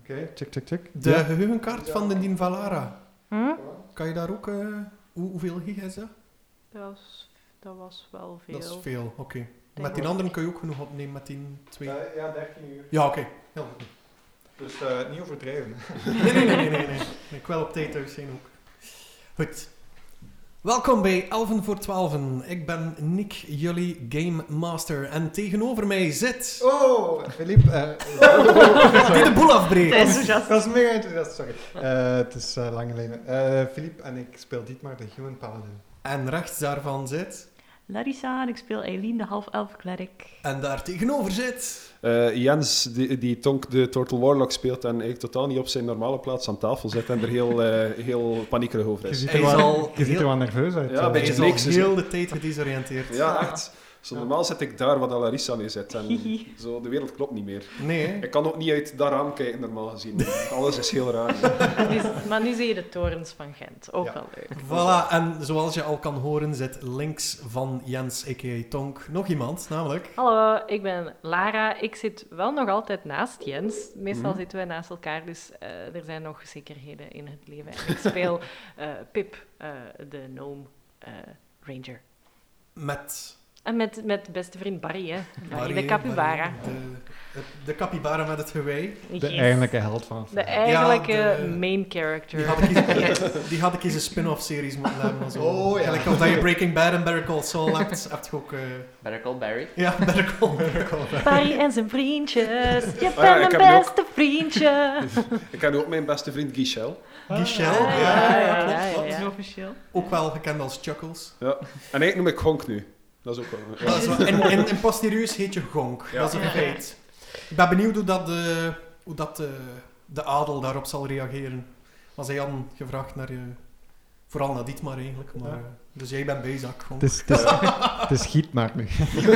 Oké, check. De geheugenkaart van de Din Valara. Kan je daar ook... hoeveel gig is dat? Dat was wel veel. Dat is veel, oké. Denk Met die wel. anderen kun je ook genoeg opnemen, met die 2. Ja, 13 uur. Ja, oké. Heel goed. Dus niet overdrijven. Nee. Ik wil op tijd thuis zijn ook. Goed. Welkom bij 11 voor 12. Ik ben Nick, jullie Game Master. En tegenover mij zit... Oh, Philippe. Die de boel afbreekt. Hij is enthousiast. Dat is mega enthousiast, sorry. Het is lange lijnen. Philippe en ik speel Dietmar, de Human Paladin. En rechts daarvan zit... Larissa en ik speel Eileen, de half-elf cleric. En daar tegenover zit... Jens, die Tonk de Turtle Warlock speelt en eigenlijk totaal niet op zijn normale plaats aan tafel zit en er heel paniekerig over Je is. ziet Hij er is wel, al je ziet er heel- wel nerveus uit. Ja, een Hij beetje is al niks, dus- heel de tijd gedesoriënteerd. Ja, echt. Zo, normaal zit ik daar waar Larissa nu zit en zo, de wereld klopt niet meer. Nee, hè? Ik kan ook niet uit dat raam kijken, normaal gezien. Alles is heel raar. Maar nu zie je de torens van Gent. Ook Ja. wel leuk. Voilà, en zoals je al kan horen zit links van Jens, a.k.a. Tonk, nog iemand, namelijk... Hallo, ik ben Lara. Ik zit wel nog altijd naast Jens. Meestal Mhm. zitten wij naast elkaar, dus er zijn nog zekerheden in het leven. En ik speel Pip, de gnome ranger. Met... En met beste vriend Barry, hè. Barry, Barry, de capybara. De capybara met het gewei. De Yes. eigenlijke held van het De verhaal. eigenlijke Ja, de- main character. Die had ik eens een spin-off-series moeten hebben. Maar zo. Oh, ja. Eigenlijk als dat je Breaking Bad en Better Call Saul hebt, heb je ook... Better Call Barry. Ja, Better Call. Barry en zijn vriendjes. Je ja, bent ik mijn heb beste vriendje. Ik ken ook mijn beste vriend Guichel. Guichel, Ah, ja, klopt. ja. officieel. Ook wel gekend als Chuckles. Ja. En eigenlijk noem ik Honk nu. Dat is ook wel... Ja. Dat is wel- in Posterieus heet je Gonk. Ja. Dat is een feit. Ik ben benieuwd hoe dat de adel daarop zal reageren. Want zij hadden gevraagd naar je... Vooral naar Dietmar eigenlijk. Maar, Ja. dus jij bent bijzak, Gonk. Het is giet maar nu.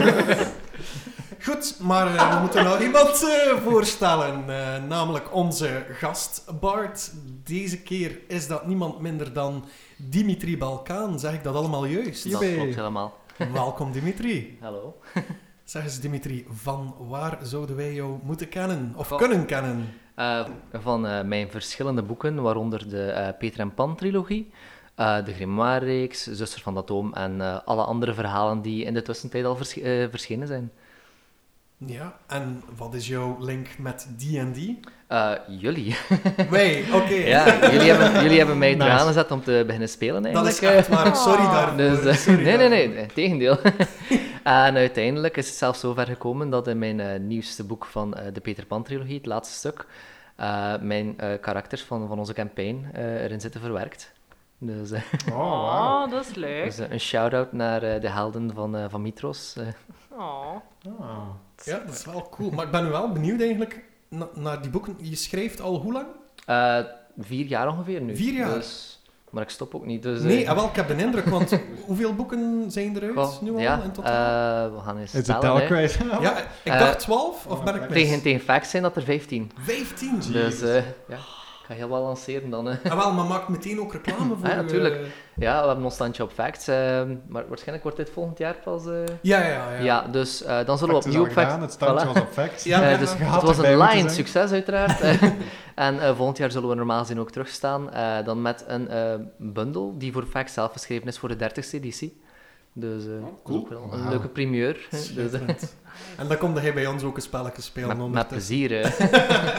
Goed, maar we moeten nou iemand voorstellen. Namelijk onze gast Bart. Deze keer is dat niemand minder dan Dimitri Balkaan. Zeg ik dat allemaal juist? Dat Jee. klopt helemaal. Welkom Dimitri. Hallo. Zeg eens Dimitri, van waar zouden wij jou moeten kennen? Of Van- kunnen kennen? Van mijn verschillende boeken, waaronder de Peter en Pan trilogie, de Grimoire-reeks, Zuster van de Atoom en alle andere verhalen die in de tussentijd al verschenen zijn. Ja, en wat is jouw link met D&D? Jullie. Wij, oké. Ja, jullie hebben mij Nice. eraan gezet om te beginnen spelen Dat eigenlijk. is echt waar. Sorry daarvoor. Dus, Sorry nee, tegendeel. En uiteindelijk is het zelfs zover gekomen dat in mijn nieuwste boek van de Peter Pan trilogie, het laatste stuk, mijn karakters van onze campaign erin zitten verwerkt. Dus, Oh, wauw. Oh, dat is leuk. dus een shout-out naar de helden van Mitros. Oh. Ah. Ja, dat is wel cool. Maar ik ben nu wel benieuwd eigenlijk naar die boeken. Je schrijft al hoe lang? 4 jaar ongeveer nu. 4 jaar? Dus, maar ik stop ook niet. Dus, Nee, wel, ik heb de indruk, want hoeveel boeken zijn eruit goh, nu al ja, in totaal? we gaan eens Is de tellen. tel hè. kwijt? Ja, ik eh, dacht 12, of ben ik mis? Tegen facts zijn dat er 15. 15? Dus ja, ik ga heel wel lanceren dan. Ah, wel, maar maak meteen ook reclame voor... Ja, natuurlijk. uw, Ja, we hebben ons standje op facts, maar waarschijnlijk wordt dit volgend jaar pas... Ja. Dus dan zullen we Facts is opnieuw al op gedaan, facts... het standje Voilà. was op facts. Ja, Dus ja. Je had het was erbij een moeten line zijn. succes uiteraard. En volgend jaar zullen we normaal gezien ook terugstaan. Dan met een bundel die voor facts zelf geschreven is voor de 30e editie. Dus dat is ook wel een Wauw. leuke primeur. Dus, Schitterend. En dan komt hij bij ons ook een spelletje spelen. met ondertussen. plezier. hè.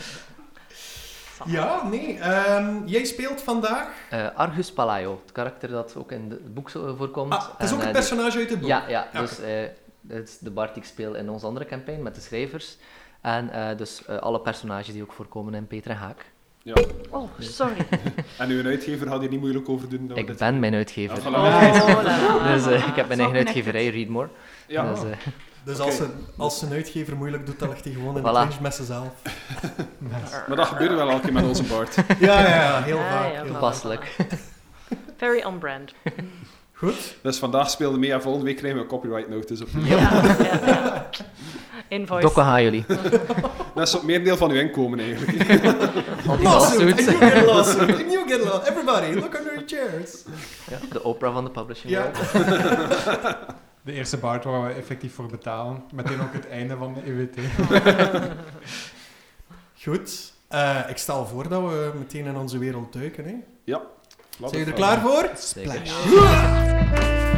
Ja, nee. Jij speelt vandaag... Argus Palaio, het karakter dat ook in het boek voorkomt. Ah, het is ook En, een die- personage uit het boek. Ja, Ja, dus het is de Bart die ik speel in onze andere campaign met de schrijvers. En dus alle personages die ook voorkomen in Peter en Haak. Ja. Oh, sorry. En uw uitgever gaat hier niet moeilijk over doen. dat we Ik dit- ben mijn uitgever. Ah, voilà. Oh, la, la. Dus ik heb mijn eigen uitgeverij, Readmore. Ja. Dus, Dus Oké. als een uitgever moeilijk doet, dan ligt hij gewoon in de Voilà. clinch met zichzelf. Maar dat gebeurt wel elke keer met onze Bart. Ja, heel Ja, vaak. ja, heel toepasselijk. Very on brand. vaak. Goed. Dus vandaag speelde mee en volgende week krijgen we een copyright notice op. Ja. Invoice. Dokken gaan jullie. Dat is het merendeel van uw inkomen eigenlijk. Al die Lawsuit! lawsuits. And you get a lawsuit! And you get a lawsuit! Everybody, look under the chairs! Ja, de Oprah van de publishing Ja. world. De eerste Bart waar we effectief voor betalen. Meteen ook het einde van de EWT. Goed. Ik stel voor dat we meteen in onze wereld duiken. Hè? Ja. Zijn je er klaar voor? Zeker.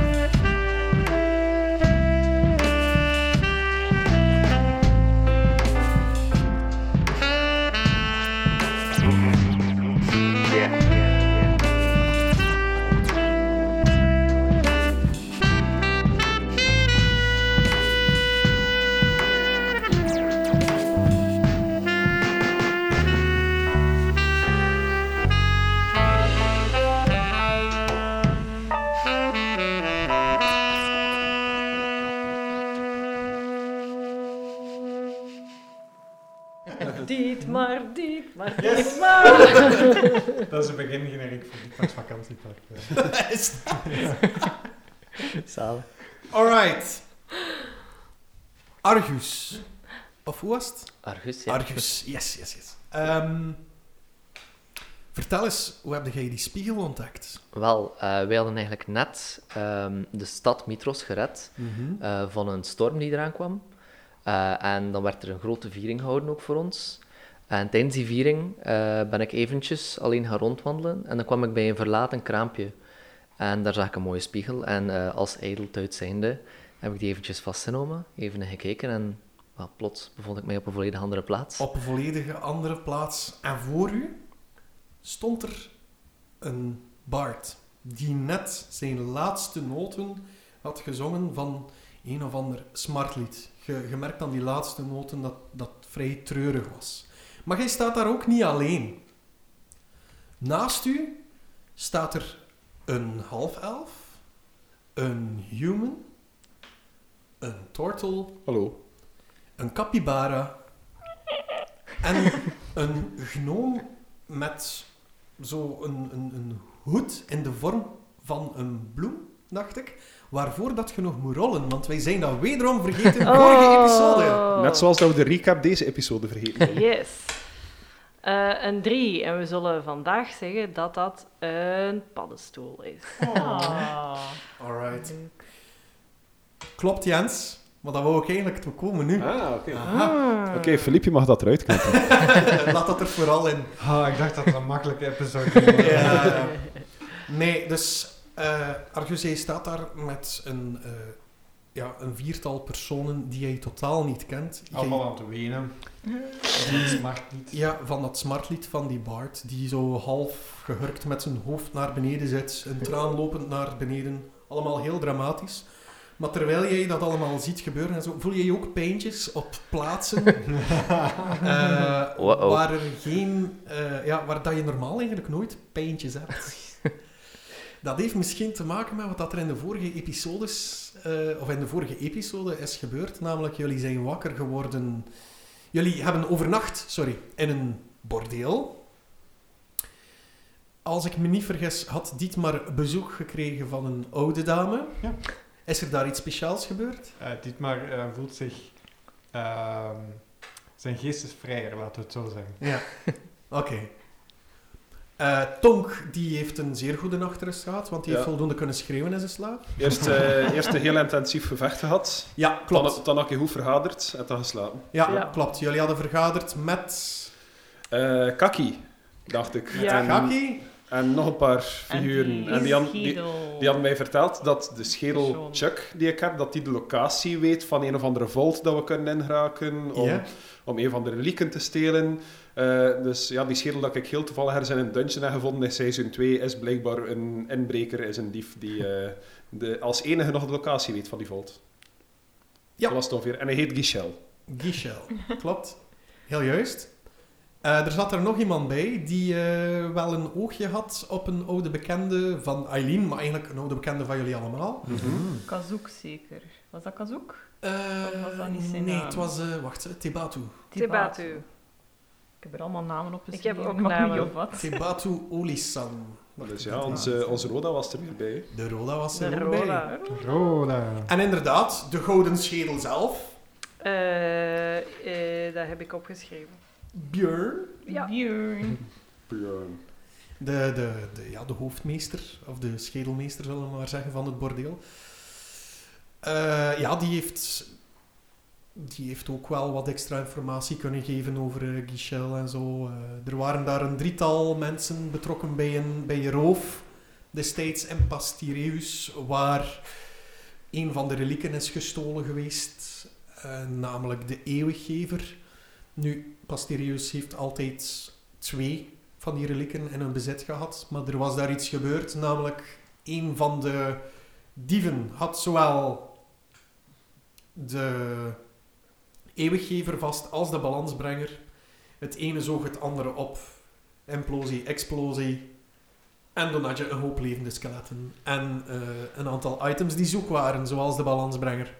Dietmar. Yes. Dat is het begin generiek voor Dietmar's vakantiepark. Zalig. Alright. Argus. Of hoe was het? Argus, ja. Argus, yes. Vertel eens, hoe heb jij die spiegel ontdekt? Wel, wij hadden eigenlijk net de stad Mitros gered van een storm die eraan kwam. En dan werd er een grote viering gehouden ook voor ons. En tijdens die viering ben ik eventjes alleen gaan rondwandelen. En dan kwam ik bij een verlaten kraampje. En daar zag ik een mooie spiegel. En als ijdeltuit zijnde heb ik die eventjes vastgenomen, even gekeken. En plots bevond ik mij op een volledig andere plaats. Op een volledige andere plaats. En voor u stond er een bard die net zijn laatste noten had gezongen van een of ander smartlied. Je merkt aan die laatste noten dat dat vrij treurig was. Maar jij staat daar ook niet alleen. Naast u staat er een half-elf, een human, een turtle, Hallo. een capybara en een gnoom met zo een hoed in de vorm van een bloem, dacht ik. Waarvoor dat je nog moet rollen, want wij zijn dat wederom vergeten in de vorige episode. Net zoals dat we de recap deze episode vergeten zijn. Yes. Een 3. En we zullen vandaag zeggen dat dat een paddenstoel is. Alright. Klopt, Jens. Maar dat wou ik eigenlijk te komen nu. Oké. Aha. Oké, Philippe, je mag dat eruit knippen. Laat dat er vooral in. Ik dacht dat het een makkelijke episode was. Ja. Nee, dus Argus, jij staat daar met een viertal personen die jij totaal niet kent. Allemaal aan het wenen. Dat smart niet. Ja, van dat smartlied van die bard, die zo half gehurkt met zijn hoofd naar beneden zit, een traan lopend naar beneden. Allemaal heel dramatisch. Maar terwijl jij dat allemaal ziet gebeuren, en zo, voel je ook pijntjes op plaatsen waar er geen... waar dat je normaal eigenlijk nooit pijntjes hebt. Dat heeft misschien te maken met wat er in de vorige episodes, of in de vorige episode is gebeurd. Namelijk, jullie zijn wakker geworden... Jullie hebben overnacht, in een bordeel. Als ik me niet vergis, had Dietmar bezoek gekregen van een oude dame. Ja. Is er daar iets speciaals gebeurd? Dietmar voelt zich... zijn geest is vrijer, laten we het zo zeggen. Ja. Oké. Tonk, die heeft een zeer goede nachtrust gehad, want die heeft voldoende kunnen schreeuwen in zijn slaap. Eerst een heel intensief gevecht gehad. Ja, klopt. Dan had je goed vergaderd en dan geslapen. Ja, klopt. Jullie hadden vergaderd met... Kaki, dacht ik. Ja. Kaki. En nog een paar figuren. En die hadden mij verteld dat de schedel Persoon. Chuck die ik heb, dat die de locatie weet van een of andere vault dat we kunnen ingeraken om een of andere relieken te stelen. Dus ja, die schedel dat ik heel toevallig ergens in een dungeon heb gevonden in seizoen 2 is blijkbaar een inbreker, is een dief die als enige nog de locatie weet van die vault. Ja. Dat was het ongeveer. En hij heet Gichel. Gichel, klopt. Heel juist. Er zat er nog iemand bij die wel een oogje had op een oude bekende van Eileen, maar eigenlijk een oude bekende van jullie allemaal. Kazoek zeker. Was dat Kazoek? Of was dat niet zijn Nee, naam? het was, Tebatu. Tebatu. Ik heb er allemaal namen op Ik heb ook maar namen. wie of wat. Tebatu Olisan. Dus ja, onze Roda was er weer bij. De Roda was er De ook bij. Roda. Roda. En inderdaad, de gouden schedel zelf. Dat heb ik opgeschreven. Björn. Ja. Björn. Björn. De hoofdmeester, of de schedelmeester zullen we maar zeggen, van het bordeel. Die heeft die heeft ook wel wat extra informatie kunnen geven over Guichel en zo. Er waren daar een 3-tal mensen betrokken bij een roof destijds in Pastireus, waar een van de relieken is gestolen geweest, namelijk de Eeuwiggever. Nu, Pastireus heeft altijd 2 van die relieken in hun bezit gehad, maar er was daar iets gebeurd, namelijk een van de dieven had zowel de Eeuwiggever vast als de balansbrenger. Het ene zoog het andere op. Implosie, explosie. En dan had je een hoop levende skeletten. En een aantal items die zoek waren, zoals de balansbrenger.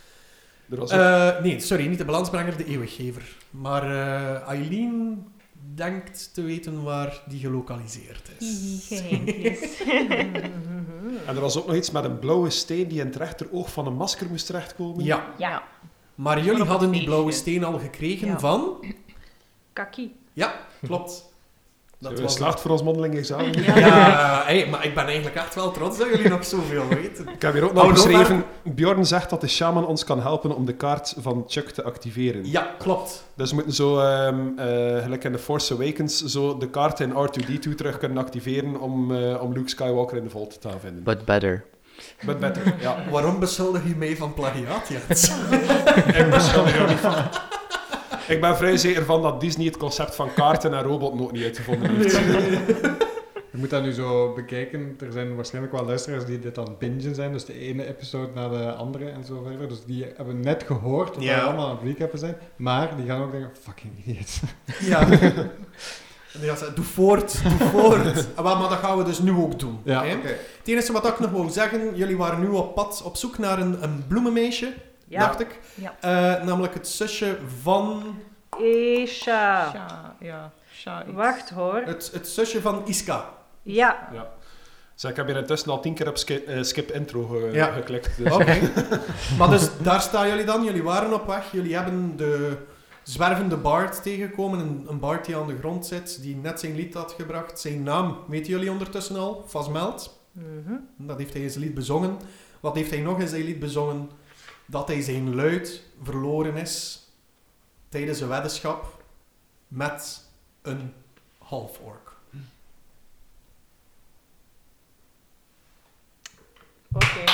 Nee, sorry, niet de balansbrenger, de Eeuwiggever. Maar Eileen denkt te weten waar die gelokaliseerd is. Geheimjes. En er was ook nog iets met een blauwe steen die in het rechteroog van een masker moest terechtkomen. Ja, Ja. maar jullie Van op hadden het die blauwe feestje. steen al gekregen Ja. van... Kaki. Ja, klopt. Dat was geslaagd voor ons mondeling examen. Ja, maar ik ben eigenlijk echt wel trots dat jullie nog zoveel weten. Ik heb hier ook nog geschreven, Bjorn zegt dat de shaman ons kan helpen om de kaart van Chuck te activeren. Ja, klopt. Dus we moeten zo, gelijk in The Force Awakens, zo de kaart in R2-D2 terug kunnen activeren om Luke Skywalker in de Vault te vinden. But better. But better, ja. Waarom beschuldig je mij van plagiaat, Jens? Ik beschuldig er niet van. Ik ben vrij zeker van dat Disney het concept van kaarten en robot nog niet uitgevonden heeft. Je moet dat nu zo bekijken. Er zijn waarschijnlijk wel luisteraars die dit aan het bingen zijn. Dus de ene episode na de andere en zo verder. Dus die hebben net gehoord dat we allemaal aan het recap zijn. Maar die gaan ook denken, fucking idiots. Ja. En die gaat zeggen, doe voort. Maar dat gaan we dus nu ook doen. Ja, Hè? oké. Het enige wat ik nog wou zeggen, jullie waren nu op pad op zoek naar een bloemenmeisje, Ja. dacht ik. Ja. Namelijk het zusje van... Esha. Sha iets. Wacht hoor. Het zusje van Iska. Ja. Ja. Dus ik heb hier intussen al 10 keer op skip intro Ja. geklikt. Dus. Oké. Maar dus daar staan jullie dan. Jullie waren op weg. Jullie hebben de zwervende bard tegengekomen. Een bard die aan de grond zit, die net zijn lied had gebracht. Zijn naam weten jullie ondertussen al. Vasmeld. Mhm. Dat heeft hij in zijn lied bezongen. Wat heeft hij nog in zijn lied bezongen? Dat hij zijn luid verloren is tijdens een weddenschap met een half-orc. Oké.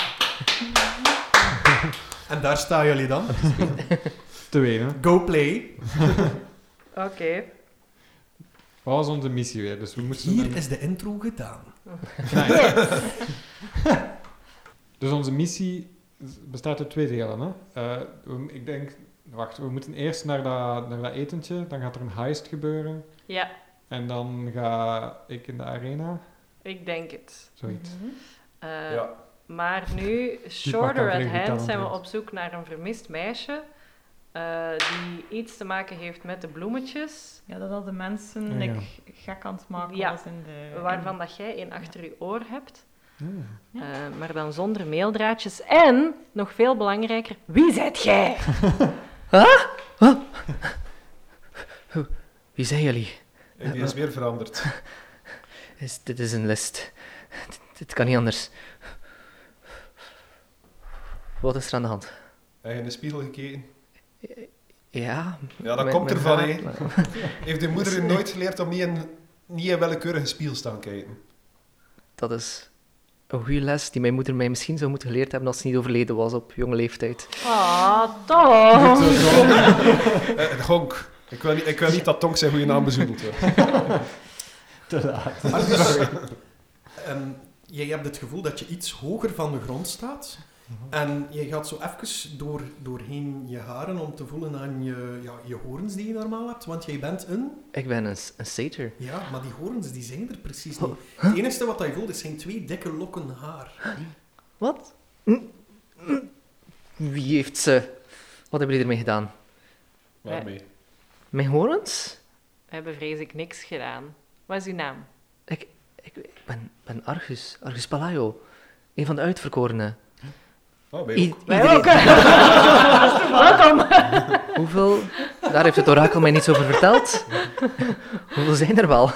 En daar staan jullie dan. 2, hè. Go play. Oké. Wat was onze missie weer? Dus we moesten Hier is de intro gedaan. Nice. Dus onze missie bestaat uit 2 delen. Hè? Ik denk... Wacht, we moeten eerst naar dat etentje. Dan gaat er een heist gebeuren. Ja, En dan ga ik in de arena. ik denk het. Zoiets. Ja. Maar nu, maar shorter kan at vrij hand, zijn we goed op zoek naar een vermist meisje die iets te maken heeft met de bloemetjes, Ja, dat al de mensen Ja, ja. gek aan het maken Ja. was in de... waarvan dat jij een achter je oor hebt, Ja. maar dan zonder meeldraadjes. En, nog veel belangrijker, wie zijt jij? Wie zijn jullie? Die is weer veranderd. Dit is een list. Dit kan niet anders. Wat is er aan de hand? Heb je in de spiegel gekeken? Ja. Ja, dat mijn- komt mijn ervan, haar- hè. Heeft de moeder u nooit geleerd om niet in willekeurige spiegel te staan kijken? Dat is een goede les die mijn moeder mij misschien zou moeten geleerd hebben als ze niet overleden was op jonge leeftijd. Ah, toch? Gonk. Ik wil niet dat Tonk zijn goede naam bezoedeld wordt. Te laat. Marcus, jij hebt het gevoel dat je iets hoger van de grond staat. En je gaat zo even doorheen je haren om te voelen aan je hoorns die je normaal hebt. Want jij bent een... Ik ben een satyr. Ja, maar die hoorns die zijn er precies niet. Het enige wat je voelt, zijn 2 dikke lokken haar. Wat? Wie heeft ze... Wat hebben jullie ermee gedaan? Waarmee? Mijn horens? We hebben vrees ik niks gedaan. Wat is uw naam? Ik ben Argus. Argus Palaio. Een van de uitverkorenen. Oh, ben je ook? Wij ook. Welkom. Hoeveel? Daar heeft het orakel mij niets over verteld. Hoeveel zijn er wel?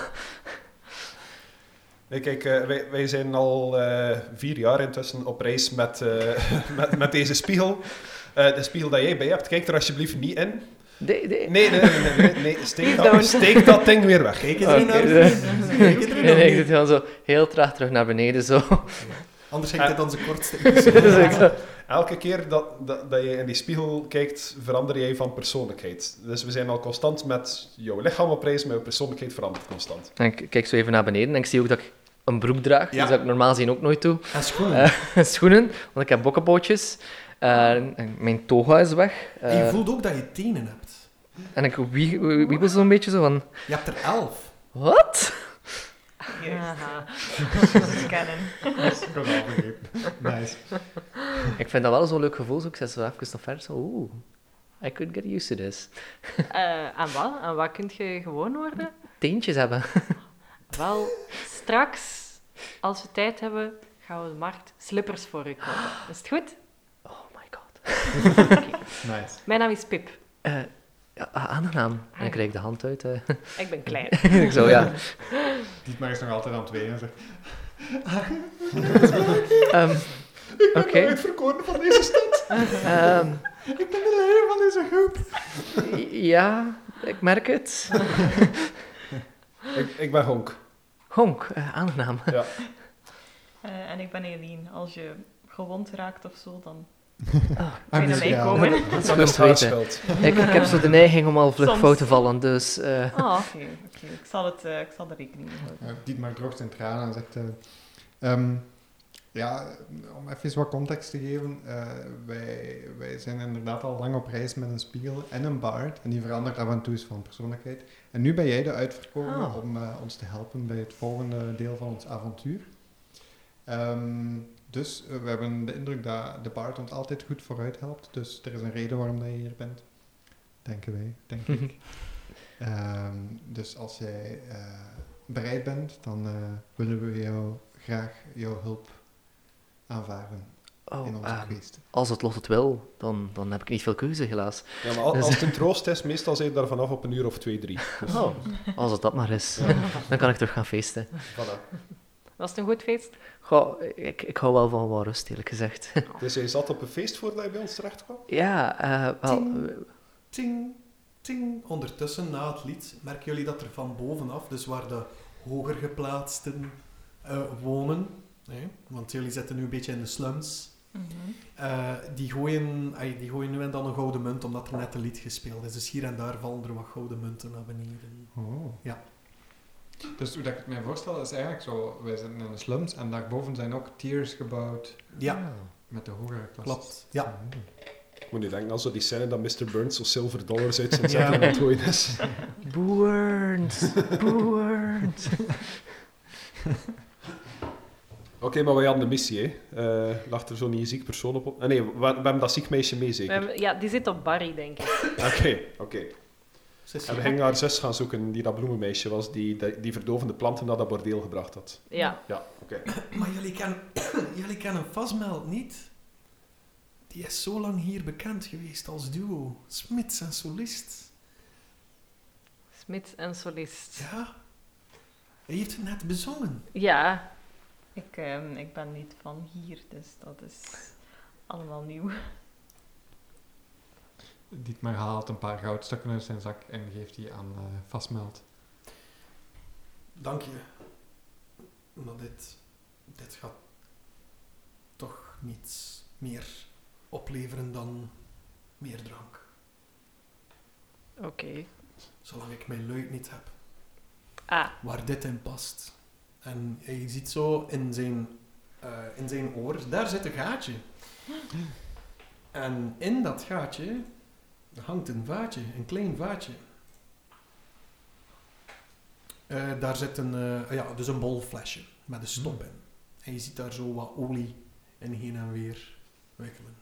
Kijk, wij zijn al 4 jaar intussen op reis met deze spiegel. De spiegel dat jij bij hebt, kijk er alsjeblieft niet in. Nee. Steek dat ding weer weg. Kijk eens naar ik zit gewoon zo heel traag terug naar beneden, zo. Anders hangt het dan zijn kortste. Elke keer dat je in die spiegel kijkt, verander jij van persoonlijkheid. Dus we zijn al constant met jouw lichaam op reis, maar jouw persoonlijkheid verandert constant. En ik kijk zo even naar beneden en ik zie ook dat ik een broek draag. Ja. Dus dat ik normaal gezien ook nooit doe. En schoenen. Schoenen, want ik heb bokkenpootjes. Mijn toga is weg. En je voelt ook dat je tenen hebt. En ik wiebel zo'n beetje zo van... Je hebt er 11. Wat? Aha. Kennen. Dat is gewoon al begrepen. Nice. Ik vind dat wel zo'n leuk gevoel. Zo. Ik zet zo even nog verder. Zo, I could get used to this. Aan wat? Aan wat kun je gewoon worden? Teentjes hebben. Wel, straks, als we tijd hebben, gaan we de markt slippers voor u kopen. Is het goed? Oh my god. Nice. Mijn naam is Pip. Ja, aangenaam. En ik reik de hand uit. Ik ben klein. Ik zo, ja. Dietmar is nog altijd aan het wenen en zegt... Oké. Ik ben uitverkoren van deze stad. Ik ben de leider van deze groep. Ja, ik merk het. Ik ben Honk. Honk, aangenaam. Ja. En ik ben Eline. Als je gewond raakt of zo, dan Ah, kun je naar mij komen. Dat is Dat goed is te haar weten. schuld. Ik heb zo de neiging om al vlug Soms. fout te vallen, dus... Ah, oké. Ik zal er rekening mee houden. Dietmar droogt zijn tranen en zegt... ja, om even wat context te geven. Wij zijn inderdaad al lang op reis met een spiegel en een baard. En die verandert af en toe eens van persoonlijkheid. En nu ben jij de uitverkoren om ons te helpen bij het volgende deel van ons avontuur. Dus we hebben de indruk dat de baard ons altijd goed vooruit helpt. Dus er is een reden waarom dat je hier bent. Denken wij, denk ik. Dus als jij bereid bent, dan willen we graag jouw hulp aanvaarden in onze geesten. Als het lot het wil, dan heb ik niet veel keuze, helaas. Ja, maar als het een troost is, meestal zijn je daar vanaf op 1 uur of 2, 3. Dus, Als het dat maar is, dan kan ik terug gaan feesten. voilà. Was het een goed feest? Goh, ik hou wel van wat rust, eerlijk gezegd. Dus jij zat op een feest voordat je bij ons terecht kwam? Ja, wel... Ting, ting. Ondertussen, na het lied, merken jullie dat er van bovenaf, dus waar de hoger geplaatsten wonen, want jullie zitten nu een beetje in de slums, die gooien nu en dan een gouden munt, omdat er net een lied gespeeld is. Dus hier en daar vallen er wat gouden munten naar beneden. Oh. Ja. Dus hoe dat ik het mij voorstel is eigenlijk zo, wij zitten in de slums en daarboven zijn ook tiers gebouwd Ja, met de hogere klassen. klopt. Ja. Ik moet nu denken aan zo die scène dat Mr. Burns zo silver dollars uit zijn zakken aan het gooien is. Burns. Oké, maar wij hadden een missie, hè. Lag er zo'n niet ziek persoon op? Nee, we hebben dat ziek meisje mee, zeker? Ja, die zit op Barry, denk ik. Oké. Sissie. En we gingen haar zus gaan zoeken, die dat bloemenmeisje was, die verdovende planten naar dat bordeel gebracht had. Ja. Ja, oké. Maar jullie kennen Vastmeld niet? Die is zo lang hier bekend geweest als duo. Smits en solist. Smits en solist. Ja. Hij heeft het net bezongen. Ja. Ik ben niet van hier, dus dat is allemaal nieuw. Dietmar haalt een paar goudstukken uit zijn zak en geeft die aan Vastmeld. Dank je. Maar dit gaat toch niets meer opleveren dan meer drank. Oké. Zolang ik mijn luid niet heb. Ah. Waar dit in past. En je ziet zo in zijn oor, daar zit een gaatje. En in dat gaatje hangt een vaatje, een klein vaatje. Daar zit dus een bol flesje met een stop in. En je ziet daar zo wat olie in heen en weer wikkelen.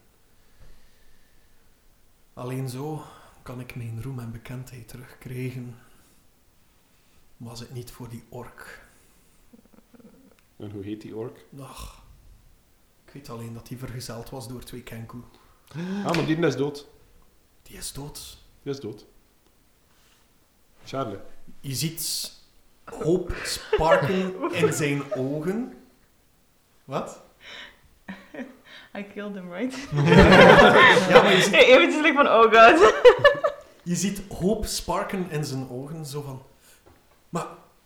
Alleen zo kan ik mijn roem en bekendheid terugkrijgen. Was het niet voor die ork. En hoe heet die ork? Ach, ik weet alleen dat hij vergezeld was door 2 kenku. Ah, maar die is dood. Die is dood. Die is dood. Charlie. Je ziet hoop sparken in zijn ogen. Wat? I killed him, right? Ja, maar je ziet, Eventjes like van, oh god. je ziet hoop sparken in zijn ogen, zo van... Maar...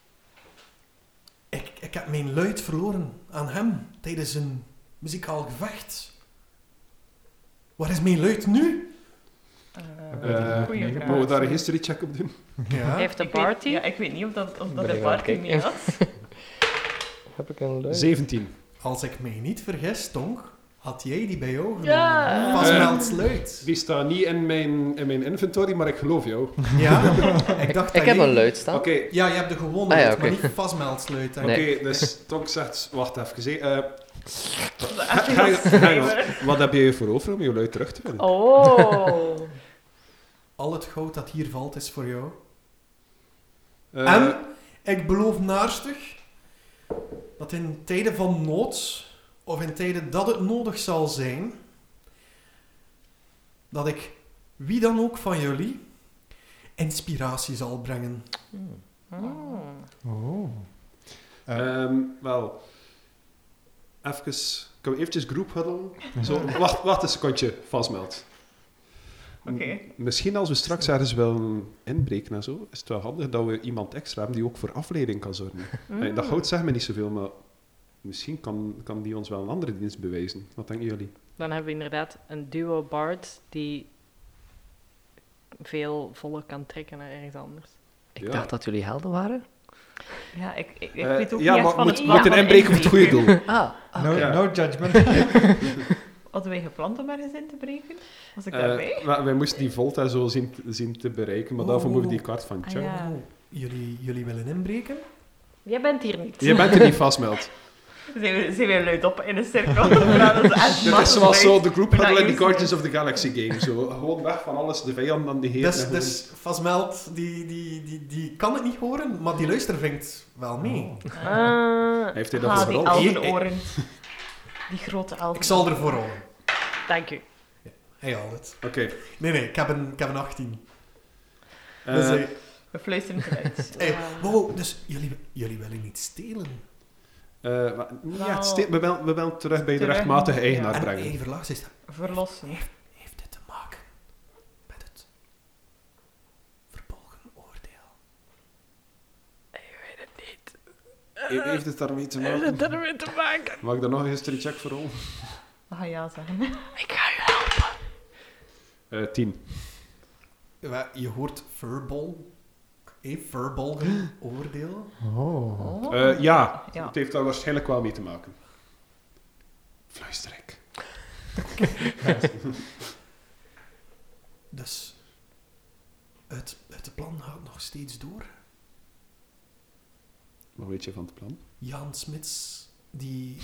Ik heb mijn luid verloren aan hem tijdens een muzikaal gevecht. Waar is mijn luid nu? Goeie vraag. Mogen we daar een history check op doen? Hij Ja. heeft de Ik weet- party. Ja, ik weet niet of dat Ben de ik aan party het mee kijken? had. Heb ik een leuk? 17. Als ik mij niet vergis, Tonk, had jij die bij jou genomen. Ja. Vastmelds luid. Die staat niet in mijn inventory, maar ik geloof jou. Ja, ik dacht Ik dat heb jij- een luid staan. Oké, Ja, je hebt de gewone Ah, ja, luid, oké. maar niet vastmelds luid. hè. Nee. dus Tonk zegt... Wacht even. Echt hang on. Wat heb je voor over om je luid terug te vinden? Oh. Al het goud dat hier valt is voor jou. Eh, En ik beloof naarstig dat in tijden van nood, of in tijden dat het nodig zal zijn, dat ik wie dan ook van jullie inspiratie zal brengen. Oh. Oh. wel... Even... Kunnen we eventjes groep huddelen? Zo, wacht een secondje, vastmeld. Oké. Misschien als we straks ergens willen inbreken en zo, is het wel handig dat we iemand extra hebben die ook voor afleiding kan zorgen. Dat goud zegt me niet zoveel, maar misschien kan die ons wel een andere dienst bewijzen. Wat denken jullie? Dan hebben we inderdaad een duo bard die veel volk kan trekken naar ergens anders. Ik Ja. dacht dat jullie helden waren. Ja, ik weet ook ja, niet maar echt van het moet een inbreken voor het goede doel. No, Ja. no judgment. Hadden wij gepland om ergens in te breken? Was ik Eh, daarbij? maar wij moesten die Volta zo zien te bereiken, maar daarvoor moeten we die kaart van Chuck. Ja. Oh, jullie willen inbreken? Jij bent hier niet. Je bent er niet vastmeld. Zijn we luid op in een cirkel? Ja, dat is echt Dit is zoals zo de group Ben huddle in dat the Guardians of the Galaxy game. Zo, gewoon weg van alles, de vijand aan die heren. Dus Vastmeld, die kan het niet horen, maar die luistervinkt wel mee. Heeft hij dat Ah, vooral? die elfenoren. Die grote elfen. Ik zal ervoor houden. Dank u. Hij haalt het. Oké. Nee, ik heb een 18. Eh, Dus, We fluisteren het uit. hey, wow, dus jullie willen niet stelen. ja, Wel- we willen terug bij de terug, rechtmatige ja. eigenaar En brengen. even laag is dat. Verlossen. Heeft dit te maken met het verbolgen oordeel? Heeft het daarmee te maken? ermee te maken? Mag ik daar nog een history check voor rollen? Mag je ja zeggen? Ik ga je helpen. 10. Ja, je hoort verbolgen oordeel. Oh. Ja, Ja. het heeft daar waarschijnlijk wel mee te maken. Fluister ik. Dus het plan gaat nog steeds door. Wat weet je van het plan? Jan Smits, die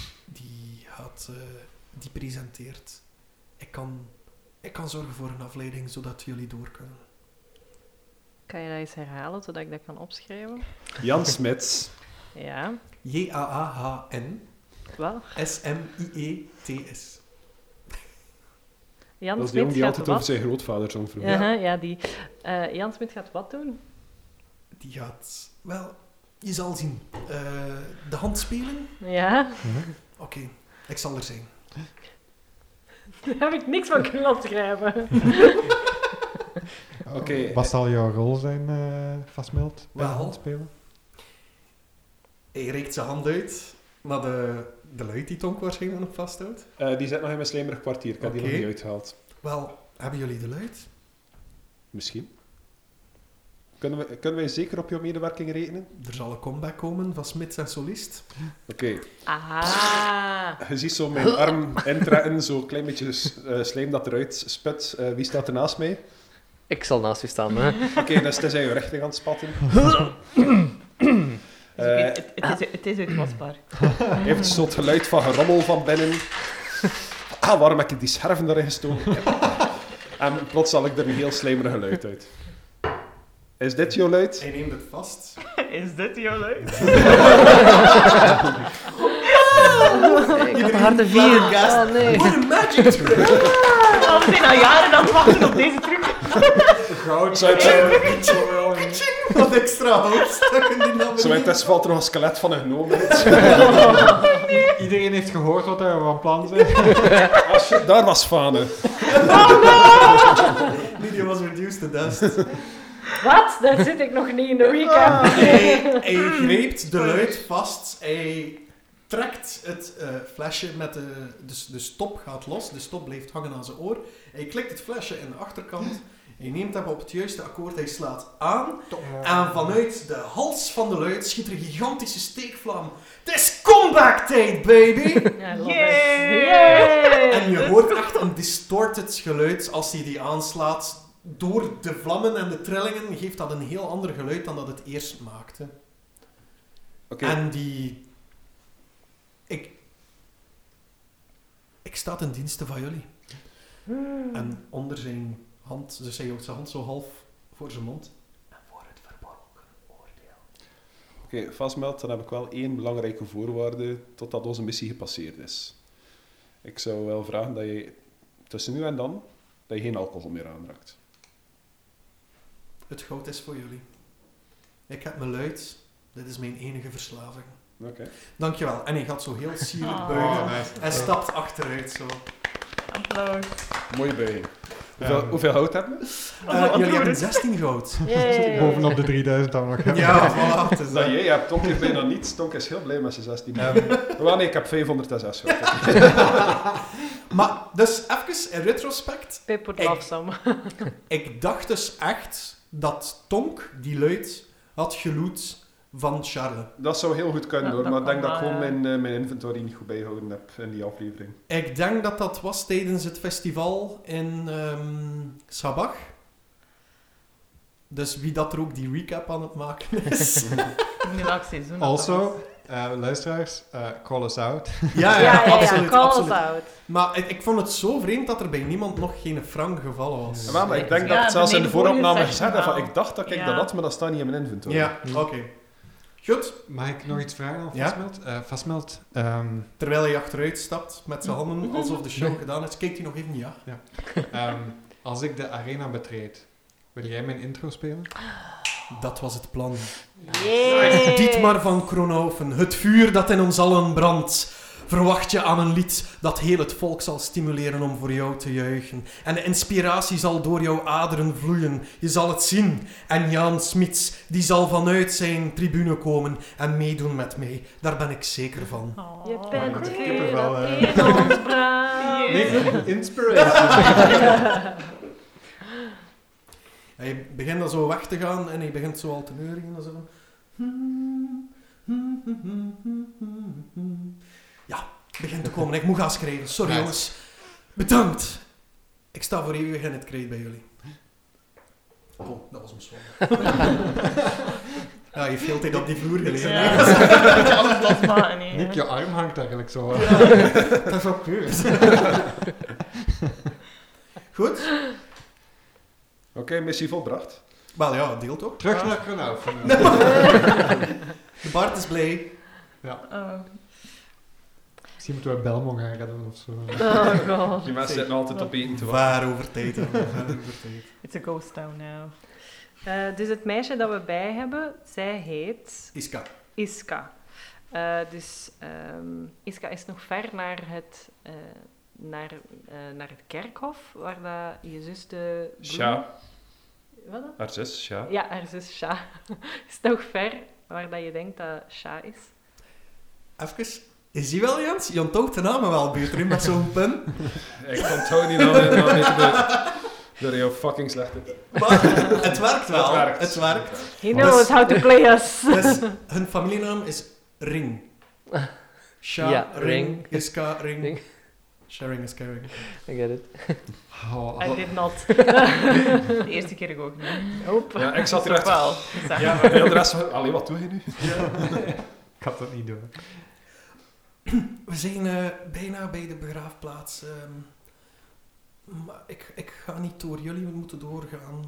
presenteert. Ik kan zorgen voor een afleiding, zodat jullie door kunnen. Kan je dat eens herhalen, zodat ik dat kan opschrijven? Jan Smits. Ja, J-A-A-H-N wel. S-M-I-E-T-S. Jan Dat is die jongen Smit die gaat altijd over wat? zijn grootvader zong vroeger. Ja, die. Jan Smit gaat wat doen? Die gaat... Wel, je zal zien. De hand spelen? Ja, Oké, ik zal er zijn. daar heb ik niks van kunnen opschrijven. Oké. Wat zal jouw rol zijn, Vastmeld, bij Wel. handspelen? Hij reikt zijn hand uit naar de luid die Tonk waarschijnlijk nog vasthoudt. Die zit nog in mijn slijmerig kwartier. Ik heb die Oké. nog niet uitgehaald. Wel, hebben jullie de luid? Misschien. Kunnen wij zeker op jouw medewerking rekenen? Er zal een comeback komen van Smits en Solist. Oké. Ah. Je ziet zo mijn arm intrekken, zo'n klein beetje slijm dat eruit sput. Wie staat er naast mij? Ik zal naast u staan. Hè. Oké, dus het is in je richting aan het spatten. Het is uitwasbaar. Hij heeft zo'n geluid van gerommel van binnen. Waarom heb ik die scherven erin gestoken? En plots zal ik er een heel slijmerig geluid uit. Is dit jouw luid? Hij neemt het vast. Is dit jouw luid? Ik had een harde vier. Oh nee. What a magic trick! We zijn al jaren aan het wachten op deze truc. Goud, Zou het- Wat extra hoofdstukken die naar Zo intussen valt er nog een skelet van een gnoom uit. Iedereen heeft gehoord wat we van plan zijn. Daar was Fane. Die was reduced to dust. Wat? Daar zit ik nog niet in de recap. Hij greept de luid vast. Hij trekt het flesje met de stop gaat los. De stop blijft hangen aan zijn oor. Hij klikt het flesje in de achterkant. Hij neemt hem op het juiste akkoord. Hij slaat aan. En vanuit de hals van de luid schiet er een gigantische steekvlam. Het is comeback-tijd, baby! Ja, love Yay! it. Yay! En je hoort echt een distorted geluid als hij die aanslaat. Door de vlammen en de trillingen geeft dat een heel ander geluid dan dat het eerst maakte. Oké. En die... Ik sta ten dienste van jullie. En onder zijn hand, dus hij houdt zijn hand zo half voor zijn mond. En voor het verborgen oordeel. Oké, vastmeld, dan heb ik wel 1 belangrijke voorwaarde totdat onze missie gepasseerd is. Ik zou wel vragen dat je tussen nu en dan dat je geen alcohol meer aanraakt. Het goud is voor jullie. Ik heb me luid. Dit is mijn enige verslaving. Oké. Dankjewel. En hij gaat zo heel sierlijk Oh. buigen. nice. En stapt achteruit zo. Applaus. Mooie buiging. Hoeveel hout hebben we? Jullie hebben 16 goud. Yay. Bovenop de 3000 dan nog. Ja, voilà. Het is Dat dat. jij hebt Tonk heeft bijna niets. Tonk is heel blij met zijn 16. Wel nee, ik heb 506 hout. Maar, dus even in retrospect. Pip would Ik- love some. Ik dacht dus echt dat Tonk die luid had geloot van Charles. Dat zou heel goed kunnen Ja, hoor, dat maar ik denk kan dat ik wel, gewoon ja. mijn inventory niet goed bijgehouden heb in die aflevering. Ik denk dat dat was tijdens het festival in Sabach. Dus wie dat er ook die recap aan het maken is. In welk seizoen? dat Also, luisteraars, call us out. Ja, absoluut. Call absoluut. us out. Maar ik vond het zo vreemd dat er bij niemand nog geen frank gevallen was. Ja, maar ik denk Ja, dat ik het zelfs bij in de de vorige vooropname session gezegd heb van wel. ik dacht dat ik Ja. dat had, maar dat staat niet in mijn inventory. Ja, oké. Goed. Mag ik nog iets vragen aan Ja? Vastmeld? Vastmeld, Terwijl hij achteruit stapt met zijn handen alsof de show gedaan is, kijkt hij nog even ja. als ik de arena betreed, wil jij mijn intro spelen? Dat was het plan. Yay. Dietmar van Kronhoven, het vuur dat in ons allen brandt. Verwacht je aan een lied dat heel het volk zal stimuleren om voor jou te juichen. En de inspiratie zal door jouw aderen vloeien. Je zal het zien. En Jaan Smits, die zal vanuit zijn tribune komen en meedoen met mij. Daar ben ik zeker van. Oh. Je bent Ik heb vuur er wel, dat hè. in ons brandt. Nee, inspiration. Hij begint dan zo weg te gaan en hij begint zo al te neurigen. En zo. Ja, begint te komen. Ik moet gaan schrijven. Sorry Right. jongens. Bedankt. Ik sta voor eeuwig in het krijt bij jullie. Oh, dat was hem zwaar. Ja, je heeft veel tijd op die vloer gelegen. Ja, hè. dat je alles losmaken. Nee. Nick, je arm hangt eigenlijk zo. Dat is wel puur. Goed? Oké, missie volbracht. Wel ja, deel toch? Terug naar Kronhoven. De Bart is blij. Oh. Misschien moeten we Belmont gaan redden of zo. Oh god. Die mensen zitten altijd op eten te wachten. Waar over tijd. Hè. Waar over tijd. It's a ghost town now. Dus het meisje dat we bij hebben, zij heet Iska. Iska. Iska is nog ver naar het kerkhof, waar dat je zus de... Sja, Wat dan? haar zus, Sja. Ja, haar zus Sha. Is nog ver waar dat je denkt dat Sha is. Even. Is die wel, Jens? Je onthoudt de namen wel beter in met zo'n pen. Ik onthoud niet door jouw fucking slechte. Maar het werkt wel. Het werkt. Het werkt. He knows how to play us. Dus hun familienaam is Ring. Sha, Ja, Ring, Ring. Iska, Ring. Ring. Sharing is caring. I get it. I did not. De eerste keer ook niet. Hope. Ja, ik zat hier Toch echt... wel. Zeg. Ja, maar heel de rest van... Allee, wat doe je nu? Ik had dat niet doen. We zijn bijna bij de begraafplaats. Maar ik ga niet door. Jullie moeten doorgaan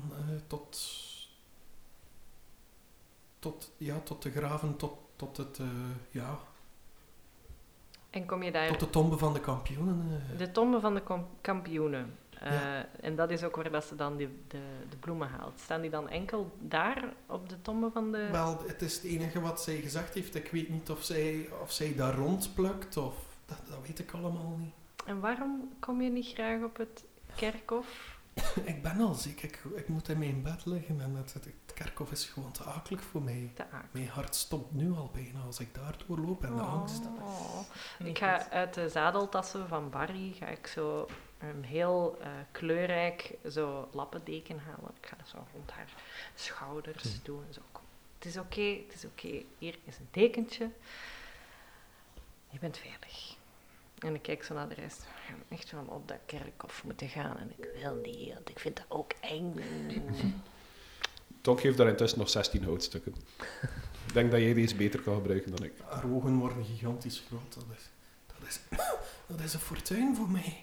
tot de graven, tot het, ja... En kom je daar... Tot de tombe van de kampioenen. De tombe van de kampioenen. En dat is ook waar dat ze dan de bloemen haalt. Staan die dan enkel daar op de tombe van de... Wel, het is het enige wat zij gezegd heeft. Ik weet niet of zij daar rondplukt of... Dat weet ik allemaal niet. En waarom kom je niet graag op het kerkhof? Ik ben al ziek. Ik moet in mijn bed liggen en het kerkhof is gewoon te akelig voor mij. Mijn hart stopt nu al bijna als ik daardoor loop en de angst. Ik ga uit de zadeltassen van Barry ga ik zo een heel kleurrijk zo lappendeken halen. Ik ga dat zo rond haar schouders doen. Zo. Het is oké. Hier is een dekentje. Je bent veilig. En ik kijk zo naar de rest. We gaan echt wel op dat kerkhof moeten gaan. En ik wil niet, want ik vind dat ook eng. Tonk heeft daar intussen nog 16 houtstukken. Ik denk dat jij deze beter kan gebruiken dan ik. Haar ogen worden gigantisch groot. Dat is een fortuin voor mij.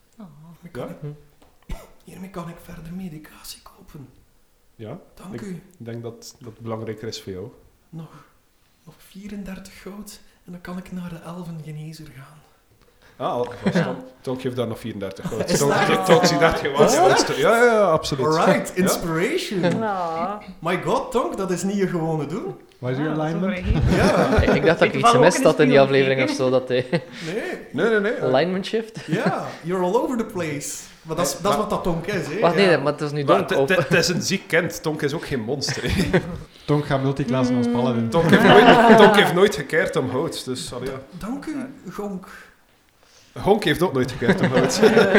Hiermee kan ik verder medicatie kopen. Ja? Dank u. Ik denk dat dat belangrijker is voor jou. Nog 34 goud en dan kan ik naar de elfengenezer gaan. Tonk heeft daar nog 34 goud. Is dat- Tonk ziet dat gewoon. Ja, absoluut. Alright, inspiration. Ja. My god, Tonk, dat is niet je gewone doen. Wat is uw alignment? Ja. Ik dacht dat ik Ik iets val ook gemist in de had in die spiegel aflevering of kijken. zo, dat hij... Nee. Alignment shift? Ja, you're all over the place. Maar dat is wat dat Tonk is, hè. Wacht, nee, Ja. maar het is nu Maar donk op. het is een ziek kind. Tonk is ook geen monster. Hè. Tonk gaat multiclassen als paladin. Tonk heeft nooit gekeerd om hout. Dus, allee, ja. Dank u, Gonk. Honk heeft ook nooit gekeerd om hout.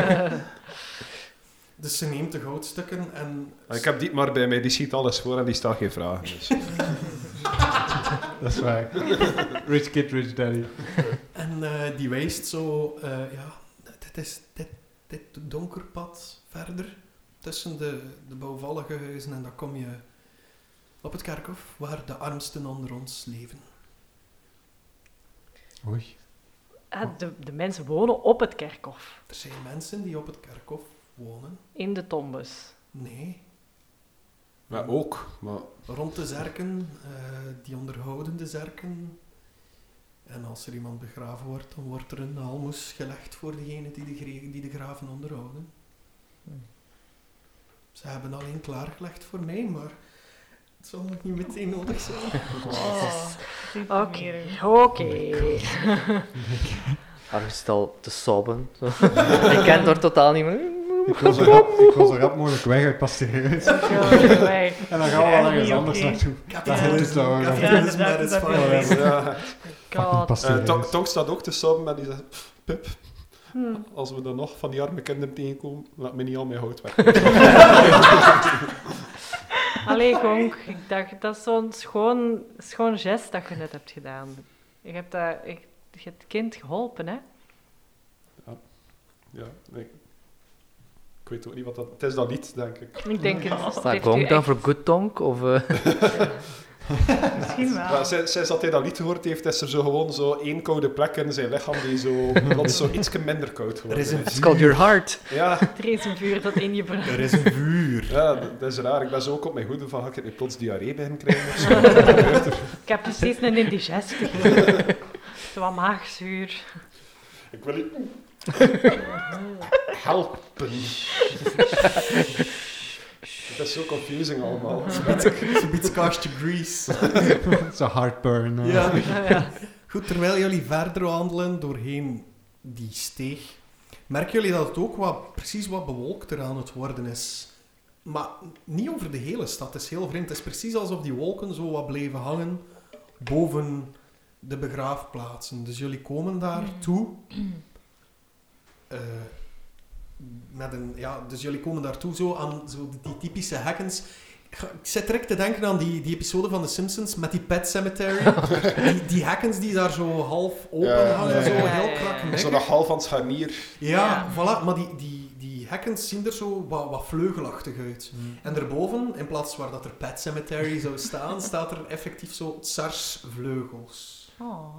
Dus ze neemt de goudstukken en... Ik heb Dietmar bij mij, die ziet alles voor en die stelt geen vragen. Dus. Dat is waar. Rich kid, rich daddy. En die wijst zo... dit donker pad verder tussen de bouwvallige huizen en dan kom je op het kerkhof waar de armsten onder ons leven. Oei. De mensen wonen op het kerkhof. Er zijn mensen die op het kerkhof wonen. In de tombes. Nee, Maar ook. Maar rond de zerken, die onderhouden de zerken. En als er iemand begraven wordt, dan wordt er een aalmoes gelegd voor degene die de graven onderhouden. Ze hebben alleen klaargelegd voor mij, maar het zal nog niet meteen nodig zijn. Oké. Arm zit al te sobben. Ik ken het totaal niet meer. Ik wil zo rap mogelijk weg uit Pastereus. En dan gaan we wel ergens anders naartoe. Capitalisme at its finest. ja. God. Pastereus. Tonk staat ook te sobben en die zegt... Pip, als we dan nog van die arme kinderen tegenkomen, laat me niet al mijn hout weg. Allee, Gonk. Ik dacht, dat is zo'n schoon gest dat je net hebt gedaan. Je hebt het kind geholpen, hè? Ja, nee. Ik weet ook niet wat dat... Het is dat lied, denk ik. Ik denk het. Staat Gong dan voor Good Tonk? Of, Misschien wel. Maar sinds dat hij dat lied gehoord heeft, is er zo gewoon zo één koude plek in zijn lichaam die zo plots zo iets minder koud geworden Er is een is. It's called your heart. Ja, Er is een vuur dat in je brandt. Er is een vuur. ja, dat is raar. Ik ben zo ook op mijn hoede van, ga ik nu plots diarree bij hem krijgen of zo? Ik heb precies een indigestie. Zo'n maagzuur. Ik wil u helpen. Het is zo confusing allemaal. Ze biedt kastje grease. Zo'n heartburn. Ja. Ja. Goed, terwijl jullie verder wandelen doorheen die steeg, merken jullie dat het ook precies wat bewolkter aan het worden is. Maar niet over de hele stad, het is heel vreemd. Het is precies alsof die wolken zo wat bleven hangen boven de begraafplaatsen. Dus jullie komen daar toe. Dus jullie komen daartoe zo aan zo die typische hekkens. Ik zit direct te denken aan die episode van The Simpsons met die Pet Cemetery. Die hekkens die daar zo half open hangen, zo heel krakkemikkig. Zo nog half aan het scharnier. Ja, voilà. Maar die hekkens zien er zo wat vleugelachtig uit. En daarboven, in plaats waar dat er Pet Cemetery zou staan, staat er effectief zo Tsars-vleugels. Oh.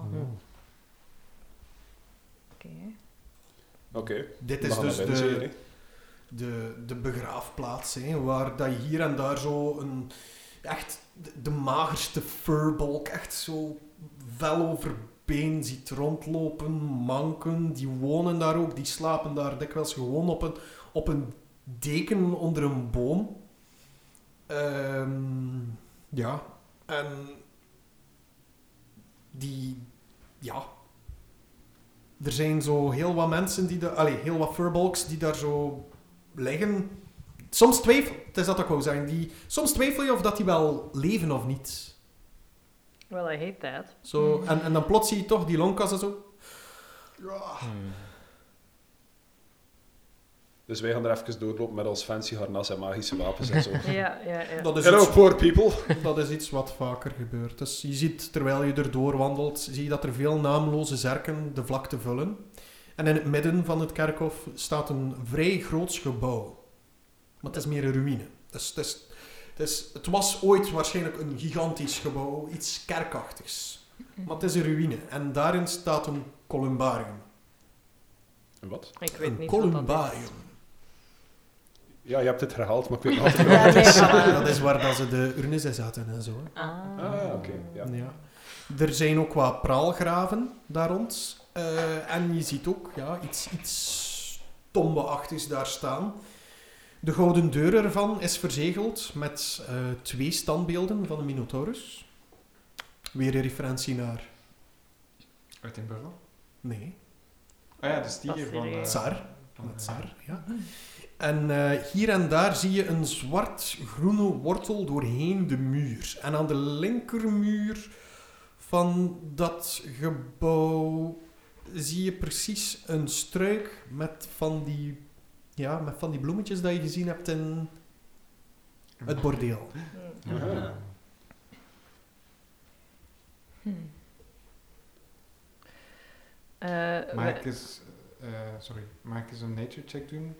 Oké. Dit we is gaan dus naar binnen, hè. de begraafplaats, hè, waar dat je hier en daar zo echt de magerste furbolk, echt zo vel been ziet rondlopen, manken. Die wonen daar ook, die slapen daar dikwijls gewoon op een deken onder een boom. Ja, en er zijn zo heel wat mensen heel wat furbolgs die daar zo liggen. Soms twijfel, het is dat ik wou zeggen, soms twijfel je of dat die wel leven of niet. Well, I hate that. Zo, en dan plots zie je toch die longkassen zo. Ja. Dus wij gaan er even doorlopen met ons fancy harnas en magische wapens en zo. Ja. Dat is Hello, iets, poor people. dat is iets wat vaker gebeurt. Dus je ziet, terwijl je erdoor wandelt, zie je dat er veel naamloze zerken de vlakte vullen. En in het midden van het kerkhof staat een vrij groots gebouw. Maar het is meer een ruïne. Dus het was ooit waarschijnlijk een gigantisch gebouw, iets kerkachtigs. Maar het is een ruïne. En daarin staat een columbarium. Een wat? Ik weet Een niet wat dat columbarium. is. Ja, je hebt het herhaald, maar ik weet nog altijd niet wat het is. Dat is waar dat ze de urnes in zaten en zo. Hè. Oké. Ja. Ja. Er zijn ook wat praalgraven daar rond. En je ziet ook iets tombeachtigs daar staan. De gouden deur ervan is verzegeld met 2 standbeelden van de Minotaurus. Weer een referentie naar... Uit Edinburgh? Nee, Ah ja, de stier van... Tsar. Met Tsar, ja. En hier en daar zie je een zwart-groene wortel doorheen de muur. En aan de linkermuur van dat gebouw zie je precies een struik met van die bloemetjes dat je gezien hebt in het bordeel. Aha. Mag ik eens een nature check doen?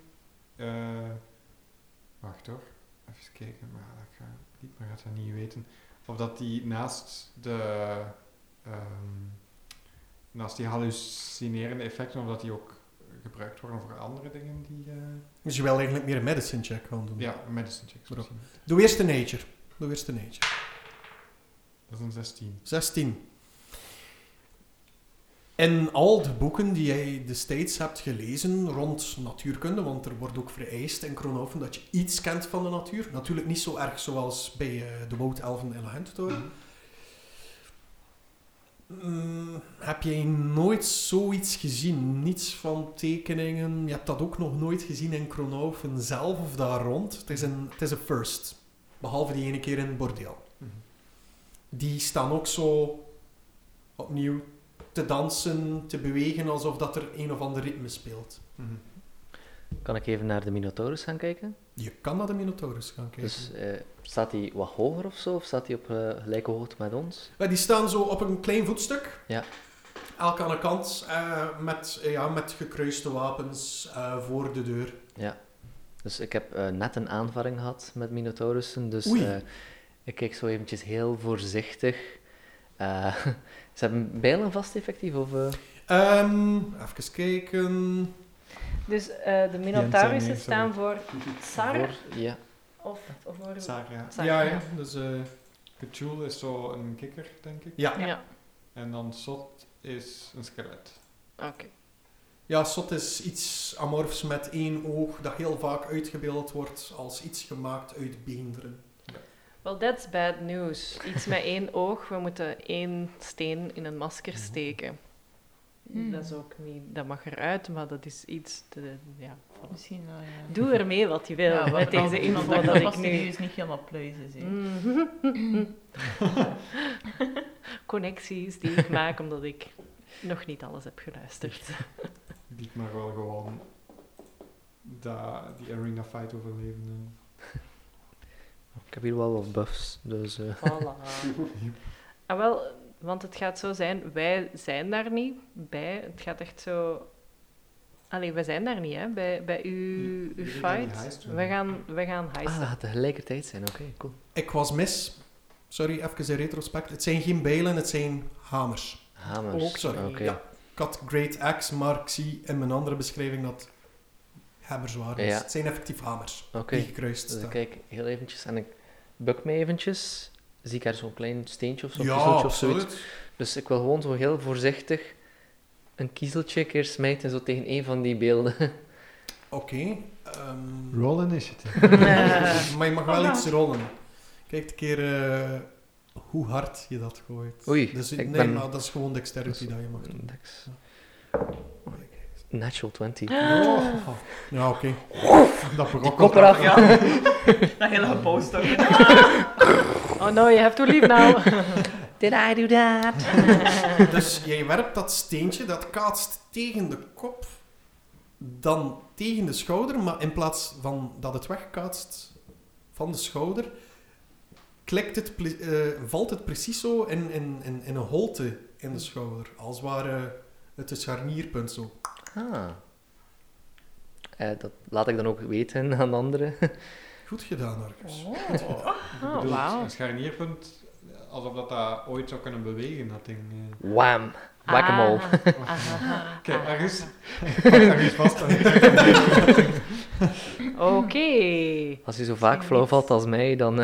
Wacht hoor. Even kijken. Maar gaat dat niet weten. Of dat die naast die hallucinerende effecten, of dat die ook gebruikt worden voor andere dingen die... Dus je wil eigenlijk meer een medicine check gaan doen. Ja, een medicine check. Bro. Doe eerst de nature. Dat is een 16. 16. In al de boeken die jij destijds hebt gelezen rond natuurkunde, want er wordt ook vereist in Kronhoven dat je iets kent van de natuur. Natuurlijk niet zo erg zoals bij de woudelfen in Lagentoren. Heb jij nooit zoiets gezien? Niets van tekeningen? Je hebt dat ook nog nooit gezien in Kronhoven zelf of daar rond. Het is een first. Behalve die ene keer in het bordeel. Die staan ook zo opnieuw te dansen, te bewegen, alsof dat er een of ander ritme speelt. Kan ik even naar de Minotaurus gaan kijken? Je kan naar de Minotaurus gaan kijken. Dus staat hij wat hoger of zo? Of staat hij op gelijke hoogte met ons? Die staan zo op een klein voetstuk. Ja. Elk aan de kant, met gekruiste wapens voor de deur. Ja. Dus ik heb net een aanvaring gehad met Minotaurussen, dus ik kijk zo eventjes heel voorzichtig. Ze hebben bijlen vast effectief, of... Even kijken... Dus de Minotaurussen staan voor Tsar? Ja. Of voor... Tsar, ja. Tsar. Ja. Dus, Cthulhu is zo een kikker, denk ik. ja. En dan Sot is een skelet. Oké. Ja, Sot is iets amorfs met 1 oog dat heel vaak uitgebeeld wordt als iets gemaakt uit beenderen. Well, that's bad news. Iets met 1 oog. We moeten 1 steen in een masker steken. Dat is ook niet... Dat mag eruit, maar dat is iets... Voilà. Misschien wel, ja. Doe ermee wat je wil met deze info dat dat ik nu... nu... is niet helemaal pluizen, zie. Connecties die ik maak omdat ik nog niet alles heb geluisterd. Die maar wel gewoon die arena fight overleven. Ik heb hier wel wat buffs, dus... Voilà. Wel, want het gaat zo zijn, wij zijn daar niet bij. Het gaat echt zo... Allee, wij zijn daar niet, hè, bij uw fight. We gaan heisten. dat gaat tegelijkertijd zijn, oké, cool. Ik was mis. Sorry, even in retrospect. Het zijn geen bijlen, het zijn hamers. Hamers. Ook, sorry. Oké. Ja. Ik had Great Axe, maar ik zie in mijn andere beschrijving dat hammers waren. Ja. Dus het zijn effectief hamers Oké. die gekruist Dus ik staan. kijk heel eventjes en ik buk me eventjes. zie ik er zo'n klein steentje of zo'n Ja, puzzeltje of zoiets. absoluut. Dus ik wil gewoon zo heel voorzichtig een kiezeltje een keer smijten zo tegen een van die beelden. Oké. Roll initiative. Maar je mag wel iets rollen. Kijk een keer hoe hard je dat gooit. Oei, Dus, ik nee, ben- maar dat is gewoon dexterity dat je mag doen. Dex. Natural 20. Ja, oké. Dat berokkelt Kop eraf. Ja. Dat hele post ook. Oh no, you have to leave now. Did I do that? Dus jij werpt dat steentje, dat kaatst tegen de kop, dan tegen de schouder, maar in plaats van dat het wegkaatst van de schouder, valt het precies zo in een holte in de schouder. Als ware het een scharnierpunt zo. Ah. Dat laat ik dan ook weten aan anderen. Goed gedaan, Argus. Oh, wauw. Een scharnierpunt, alsof dat ooit zou kunnen bewegen, dat ding. Wham! Whack-a-mole. Oké, Argus. Argus vast. Oké. Als je zo vaak flauw valt als mij, dan...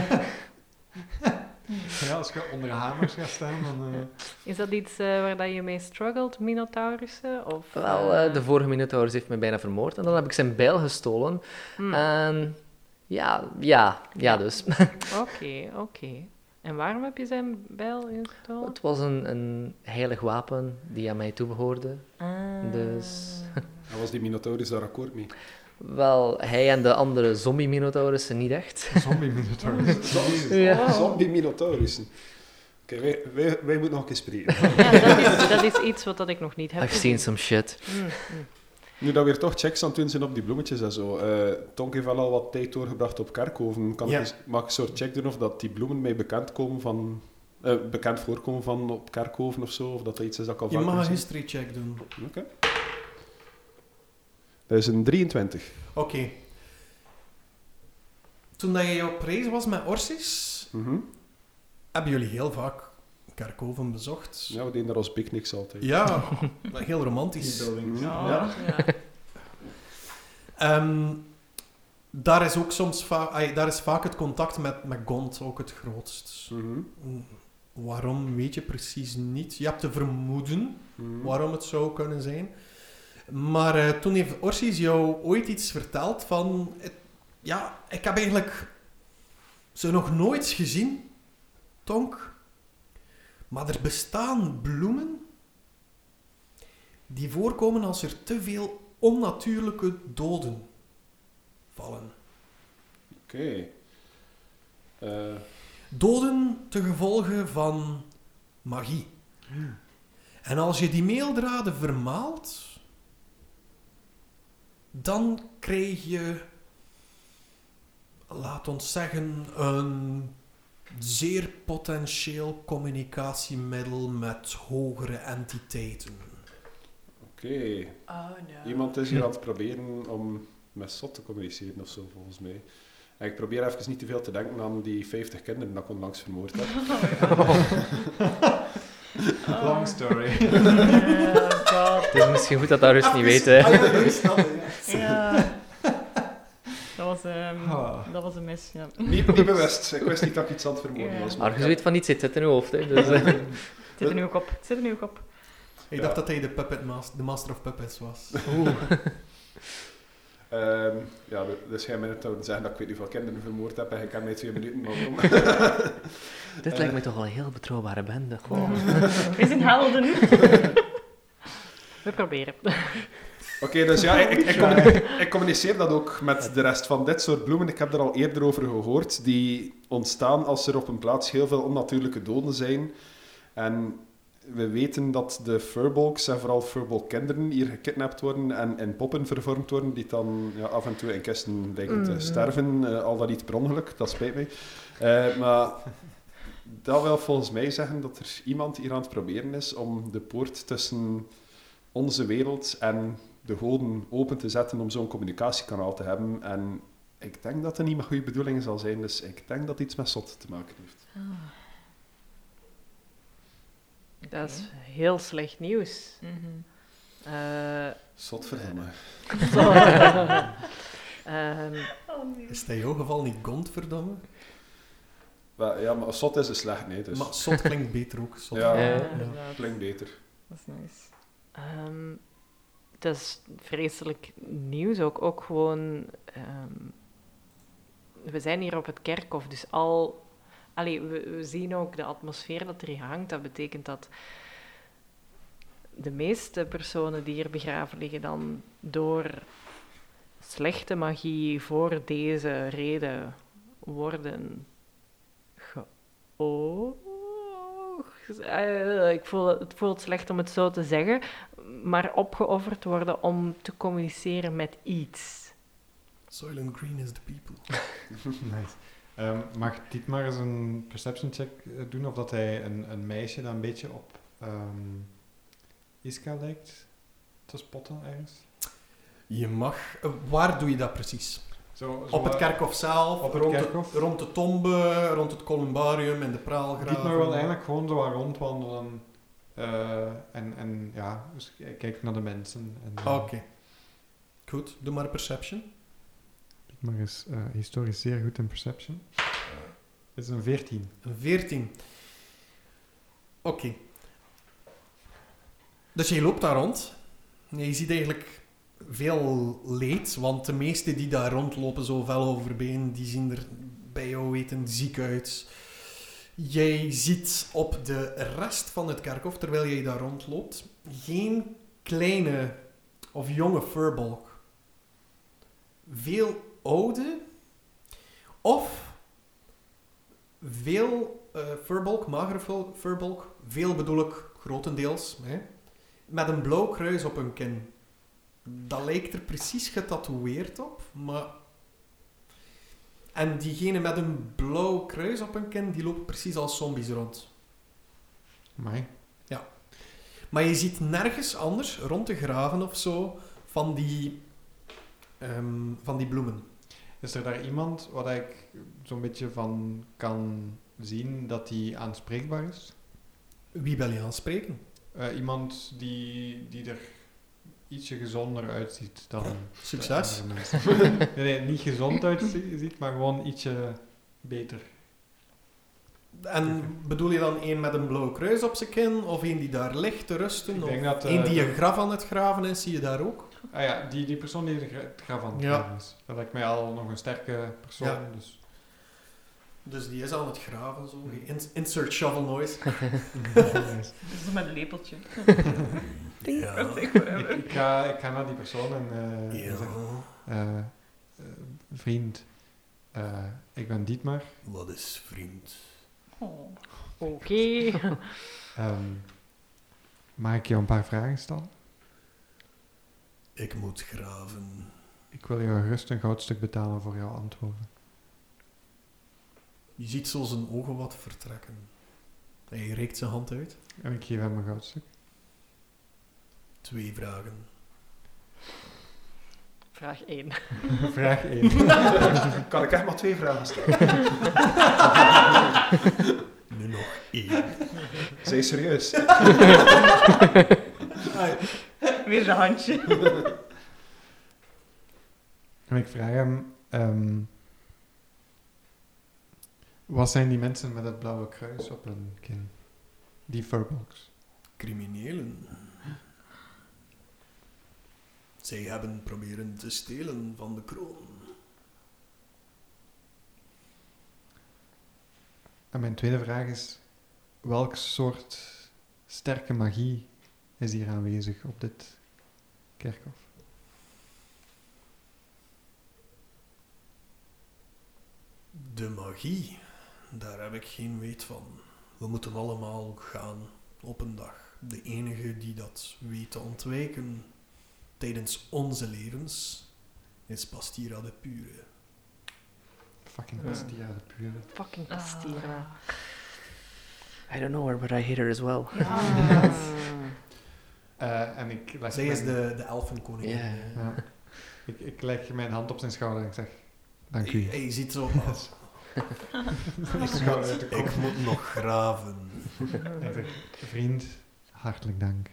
Ja, als je onder hamers gaat staan, dan... Is dat iets waar dat je mee struggelt, Minotaurussen? Of, Wel, de vorige Minotaurus heeft mij bijna vermoord. En dan heb ik zijn bijl gestolen. En... Ja, dus. Oké. En waarom heb je zijn bijl gestolen? Het was een heilig wapen die aan mij toebehoorde. Dus... En was die Minotaurus daar akkoord mee? Wel, hij en de andere zombie-minotaurussen niet echt. Zombie-minotaurus. Ja. Zombie Minotaurussen. Oké, wij moeten nog een keer spreken. Ja, dat is iets wat ik nog niet heb I've gezien. seen some shit. Nu dat we weer toch checks aan het doen zijn op die bloemetjes en zo. Tonk heeft wel al wat tijd doorgebracht op Kerkhoven. Mag ik een soort check doen of dat die bloemen mij bekend voorkomen van op Kerkhoven of zo? Of dat iets is dat ik al Je vaak mag een gezien? history check doen. Oké. Dat is een 23. Oké. Toen dat je op reis was met Orsis, hebben jullie heel vaak Kerkhoven bezocht. Ja, we deden daar als picknicks altijd. Ja, heel romantisch. Ja. Daar is ook soms daar is vaak het contact met Gond ook het grootst. Waarom weet je precies niet. Je hebt te vermoeden waarom het zou kunnen zijn. Maar toen heeft Orsis jou ooit iets verteld van... ik heb eigenlijk ze nog nooit gezien, Tonk. Maar er bestaan bloemen die voorkomen als er te veel onnatuurlijke doden vallen. Oké. Doden ten gevolge van magie. En als je die meeldraden vermaalt, dan krijg je, laat ons zeggen, een zeer potentieel communicatiemiddel met hogere entiteiten. Oké. Oh, no. Iemand is hier aan het proberen om met Zot te communiceren of zo, volgens mij. En ik probeer even niet te veel te denken aan die 50 kinderen dat ik onlangs vermoord heb. Long story. Het is misschien goed dat dat rust niet weet, hè. Ja. Dat was een mis, ja. Niet bewust. Ik wist niet dat ik iets aan het vermoorden was. maar Argus weet van niets, zit in uw hoofd, hè. Dus, Het zit in uw kop. Ik dacht dat hij de Master of Puppets was. Dus jij mij te zeggen dat ik weet niet hoeveel kinderen vermoord heb en ik heb mij 2 minuten waarom. dit lijkt me toch wel een heel betrouwbare bende. Goh. We zijn helden nu. We proberen. Oké, dus ja, ik communiceer dat ook met de rest van dit soort bloemen. Ik heb er al eerder over gehoord. Die ontstaan als er op een plaats heel veel onnatuurlijke doden zijn. En we weten dat de furbolgs, en vooral furbolg-kinderen, hier gekidnapt worden en in poppen vervormd worden, die dan af en toe in kisten lijken te sterven. Al dat niet per ongeluk, dat spijt mij. Maar dat wil volgens mij zeggen dat er iemand hier aan het proberen is om de poort tussen onze wereld en de goden open te zetten om zo'n communicatiekanaal te hebben. En ik denk dat het niet met goede bedoelingen zal zijn, dus ik denk dat het iets met Zot te maken heeft. Dat is heel slecht nieuws. Zot verdomme. Is dat in jouw geval niet Gond, verdomme? Ja, maar zot is slecht, nee. Dus. Maar zot klinkt beter ook. Zot. Ja, inderdaad. klinkt beter. Dat is nice. Het is vreselijk nieuws ook gewoon... we zijn hier op het kerkhof, dus we zien ook de atmosfeer dat er hier hangt. Dat betekent dat de meeste personen die hier begraven liggen dan door slechte magie voor deze reden worden het voelt slecht om het zo te zeggen, maar opgeofferd worden om te communiceren met iets. Soylent Green is the people. Nice. Mag Dietmar eens een perception check doen of dat hij een meisje dat een beetje op Iska lijkt te spotten ergens? Je mag... waar doe je dat precies? Zo, Op het kerkhof zelf, op het kerkhof. Rond de tombe, rond het columbarium en de praalgraven. Dietmar wil eigenlijk gewoon zo wat rondwandelen en dus kijk naar de mensen. Oké. Goed, doe maar een perception. Dietmar is historisch zeer goed in perception. Het is een 14. Een 14. Oké. Dus je loopt daar rond. Je ziet eigenlijk veel leed, want de meesten die daar rondlopen zo vel overbeen, die zien er bij jou weten ziek uit. Jij ziet op de rest van het kerkhof, terwijl jij daar rondloopt, geen kleine of jonge furbolg. Veel oude of veel furbolg, magere furbolg, veel bedoel ik grotendeels, met een blauw kruis op hun kin. Dat lijkt er precies getatoeëerd op, maar... En diegene met een blauw kruis op hun kin, die loopt precies als zombies rond. Amai. Ja. Maar je ziet nergens anders, rond de graven of zo, van die bloemen. Is er daar iemand waar ik zo'n beetje van kan zien dat die aanspreekbaar is? Wie wil je aanspreken? Iemand die er ietsje gezonder uitziet dan Succes. de andere mensen. Nee, niet gezond uitziet, maar gewoon ietsje beter. En bedoel je dan een met een blauw kruis op zijn kin, of een die daar ligt te rusten? Ik Of denk dat, een die een graf aan het graven is, zie je daar ook? Ah ja, die persoon die het graf aan het graven is. Dat lijkt mij al nog een sterke persoon. Ja. Dus. die is aan het graven, zo. Insert shovel noise. Dus met een lepeltje. Ja. Ik ga naar die persoon en zeggen... vriend, ik ben Dietmar. Wat is vriend? Oh. Oké. Mag ik jou een paar vragen stellen? Ik moet graven. Ik wil jou gerust een goudstuk betalen voor jouw antwoorden. Je ziet zo zijn ogen wat vertrekken. Hij reikt zijn hand uit. En ik geef hem een goudstuk. 2 vragen. Vraag 1. Vraag 1. Kan ik echt maar 2 vragen stellen? Nu nog 1. Zij serieus? Weer zijn handje. En ik vraag hem... wat zijn die mensen met het blauwe kruis op hun kin? Die furbolgs. Criminelen. Zij hebben proberen te stelen van de kroon. En mijn tweede vraag is... welk soort sterke magie is hier aanwezig op dit kerkhof? De magie, daar heb ik geen weet van. We moeten allemaal gaan op een dag. De enige die dat weet te ontwijken tijdens onze levens is Pastira de Pure. Fucking Pastira de Pure. Fucking Pastira. I don't know her, but I hate her as well. En ik leg Zij is de elfenkoningin. Ja. Ja. Ik leg mijn hand op zijn schouder en ik zeg... Dank u. Hij ziet zo... Schouder uit de kop. Ik moet nog graven. Ik zeg, vriend, hartelijk dank.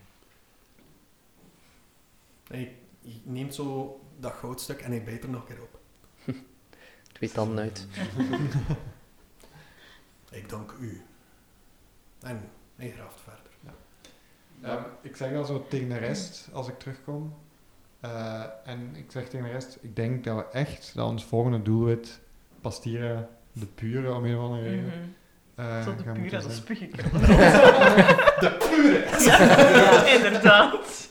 Hij neemt zo dat goudstuk en hij bijt er nog een keer op. 2 tanden uit. Ik dank u. En hij graaft verder. Ik zeg al zo tegen de rest, als ik terugkom. En ik zeg tegen de rest, ik denk dat we echt, dat ons volgende doelwit Pastira de Pure om een of andere reden Zo de gaan pure, moeten dat zijn. spuug ik. De pure! Ja, inderdaad.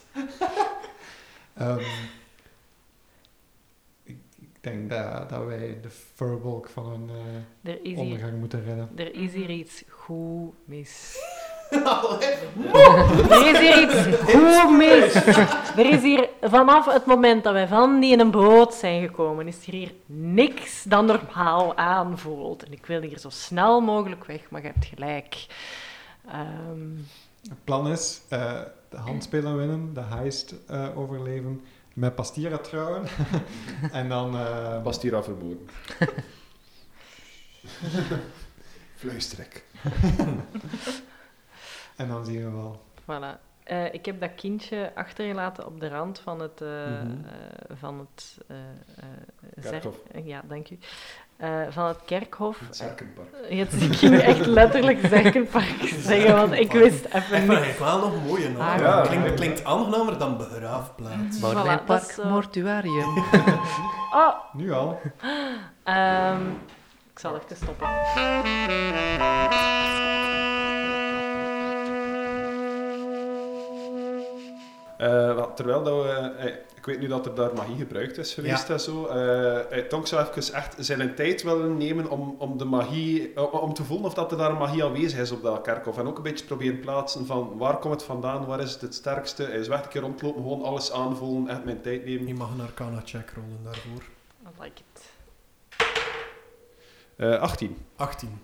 Ik denk dat wij de Furbolg van een Er is hier, ondergang moeten redden. er is hier iets goed mis. Allee. Er is hier iets goed mis. Er is hier, vanaf het moment dat wij van die in een boot zijn gekomen, is er hier niks dat normaal aanvoelt. En ik wil hier zo snel mogelijk weg, maar je hebt gelijk. Het plan is de handspelen winnen, de heist overleven, met Pastira trouwen en dan... Pastira vermoorden. Fluisterek. En dan zien we wel. Voilà. Ik heb dat kindje achtergelaten op de rand van het... Kerkhof. Ja, dank u. Van het kerkhof. Het Zerkenpark. Ik ging echt letterlijk Zerkenpark zeggen, want ik wist even Ik niet. vind wel nog mooie naam. Ah, ja. Klinkt aangenamer dan begraafplaats. Boudewijnpark, dat is zo. mortuarium. Oh, Nu al. ik zal even stoppen. Terwijl dat we... ik weet nu dat er daar magie gebruikt is geweest en zo. Tonk zou even echt zijn tijd willen nemen om de magie... om te voelen of dat er daar magie aanwezig is op dat kerkhof. En ook een beetje proberen plaatsen van waar komt het vandaan, waar is het sterkste. Hij is weg een keer rondlopen, gewoon alles aanvoelen, echt mijn tijd nemen. Je mag een arcana check rollen daarvoor. I like it. 18. 18.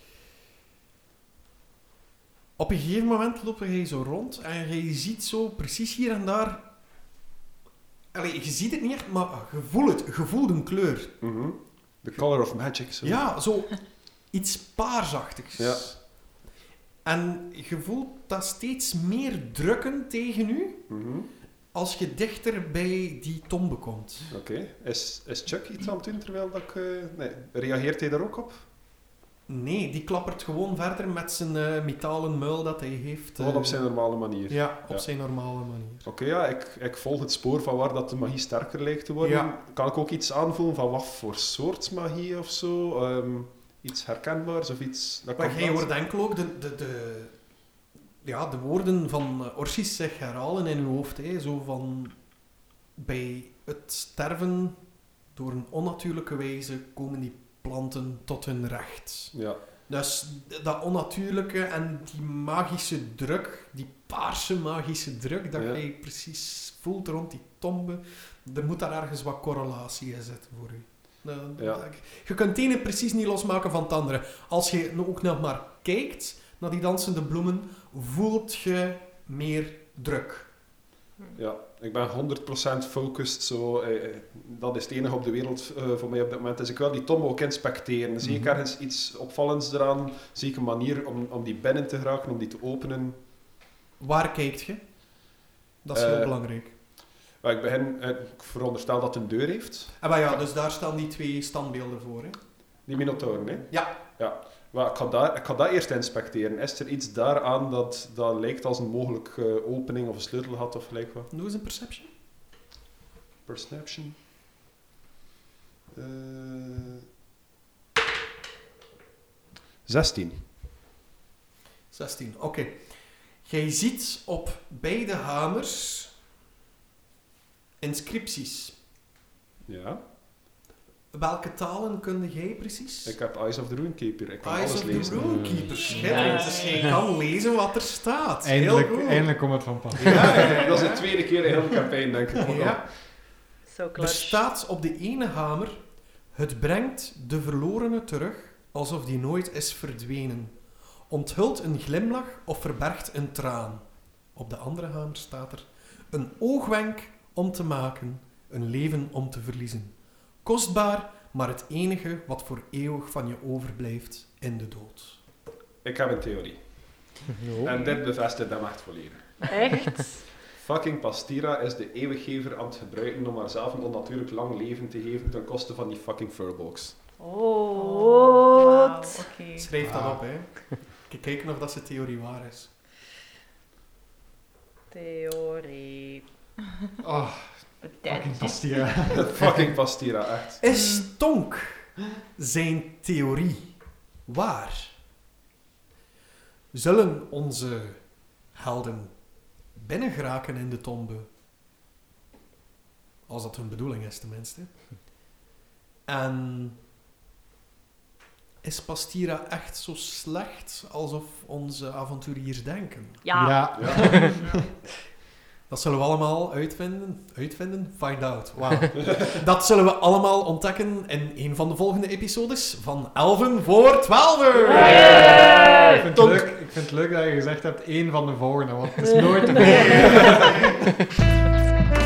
Op een gegeven moment loop je zo rond en je ziet zo precies hier en daar... Allee, je ziet het niet echt, maar je voelt een kleur. Mhm. The color of magic. Zo. Ja, zo iets paarsachtigs. Ja. En je voelt dat steeds meer drukken tegen u Mhm. als je dichter bij die tombe komt. Oké. Is Chuck iets aan het doen terwijl dat ik... Nee. Reageert hij daar ook op? Nee, die klappert gewoon verder met zijn metalen muil dat hij heeft. Gewoon op zijn normale manier. Ja, op Ja. zijn normale manier. Oké, ja, ik volg het spoor van waar dat de magie sterker lijkt te worden. Ja. Kan ik ook iets aanvoelen van wat voor soort magie of zo? Iets herkenbaars of iets... Dat Maar kan jij pas- hoort enkel ook de woorden van Orsis zich herhalen in uw hoofd. Hè. Zo van... Bij het sterven door een onnatuurlijke wijze komen die planten tot hun recht. Ja. Dus dat onnatuurlijke en die magische druk, die paarse magische druk, dat Ja. jij precies voelt rond die tombe, er moet daar ergens wat correlatie in zitten voor u. Ja. Je kunt het ene precies niet losmaken van het andere. Als je ook nog maar kijkt naar die dansende bloemen, voelt je meer druk. Ja, ik ben 100% focused. Zo, dat is het enige op de wereld voor mij op dit moment. Dus ik wil die tombe ook inspecteren. Zie ik ergens iets opvallends eraan? Zie ik een manier om die binnen te geraken, om die te openen? Waar kijkt je? Dat is heel belangrijk. Maar ik veronderstel dat het een deur heeft. Maar ja, dus daar staan die twee standbeelden voor. Hè? Die minotauren, hè? Ja. Maar ik ga dat eerst inspecteren. Is er iets daaraan dat lijkt als een mogelijke opening of een sleutelgat of gelijk wat? Doe eens een perception. Perception. 16. 16, oké. Jij ziet op beide hamers inscripties. Ja. Welke talen kunde jij precies? Ik heb Eyes of the Runekeeper. Ik kan Eyes alles of the lezen. Runekeeper, schitterend. Ja. Dus jij kan lezen wat er staat. Eindelijk, Heel goed. eindelijk komt het van pas. Ja, Dat is de tweede keer in heel de campagne, denk ik. ja. Zo Er clutch. staat op de ene hamer: het brengt de verlorene terug alsof die nooit is verdwenen. Onthult een glimlach of verbergt een traan. Op de andere hamer staat er: een oogwenk om te maken, een leven om te verliezen. Kostbaar, maar het enige wat voor eeuwig van je overblijft in de dood. Ik heb een theorie. En dit bevestigt hem echt volledig. Echt? Fucking Pastira is de eeuwiggever aan het gebruiken om haarzelf een onnatuurlijk lang leven te geven ten koste van die fucking furbolgs. Oh. Zot. Oké. Schrijf dat op, hè. Kijken of dat zijn theorie waar is. Theorie. Oh, fucking Pastira. Fucking Pastira, echt. Is Tonk zijn theorie waar? Zullen onze helden binnengeraken in de tombe? Als dat hun bedoeling is, tenminste. En is Pastira echt zo slecht alsof onze avonturiers denken? Ja. Dat zullen we allemaal uitvinden? Find out. Wow. Dat zullen we allemaal ontdekken in een van de volgende episodes van Elven voor 12. Ik vind het leuk dat je gezegd hebt één van de volgende, want het is nooit de volgende.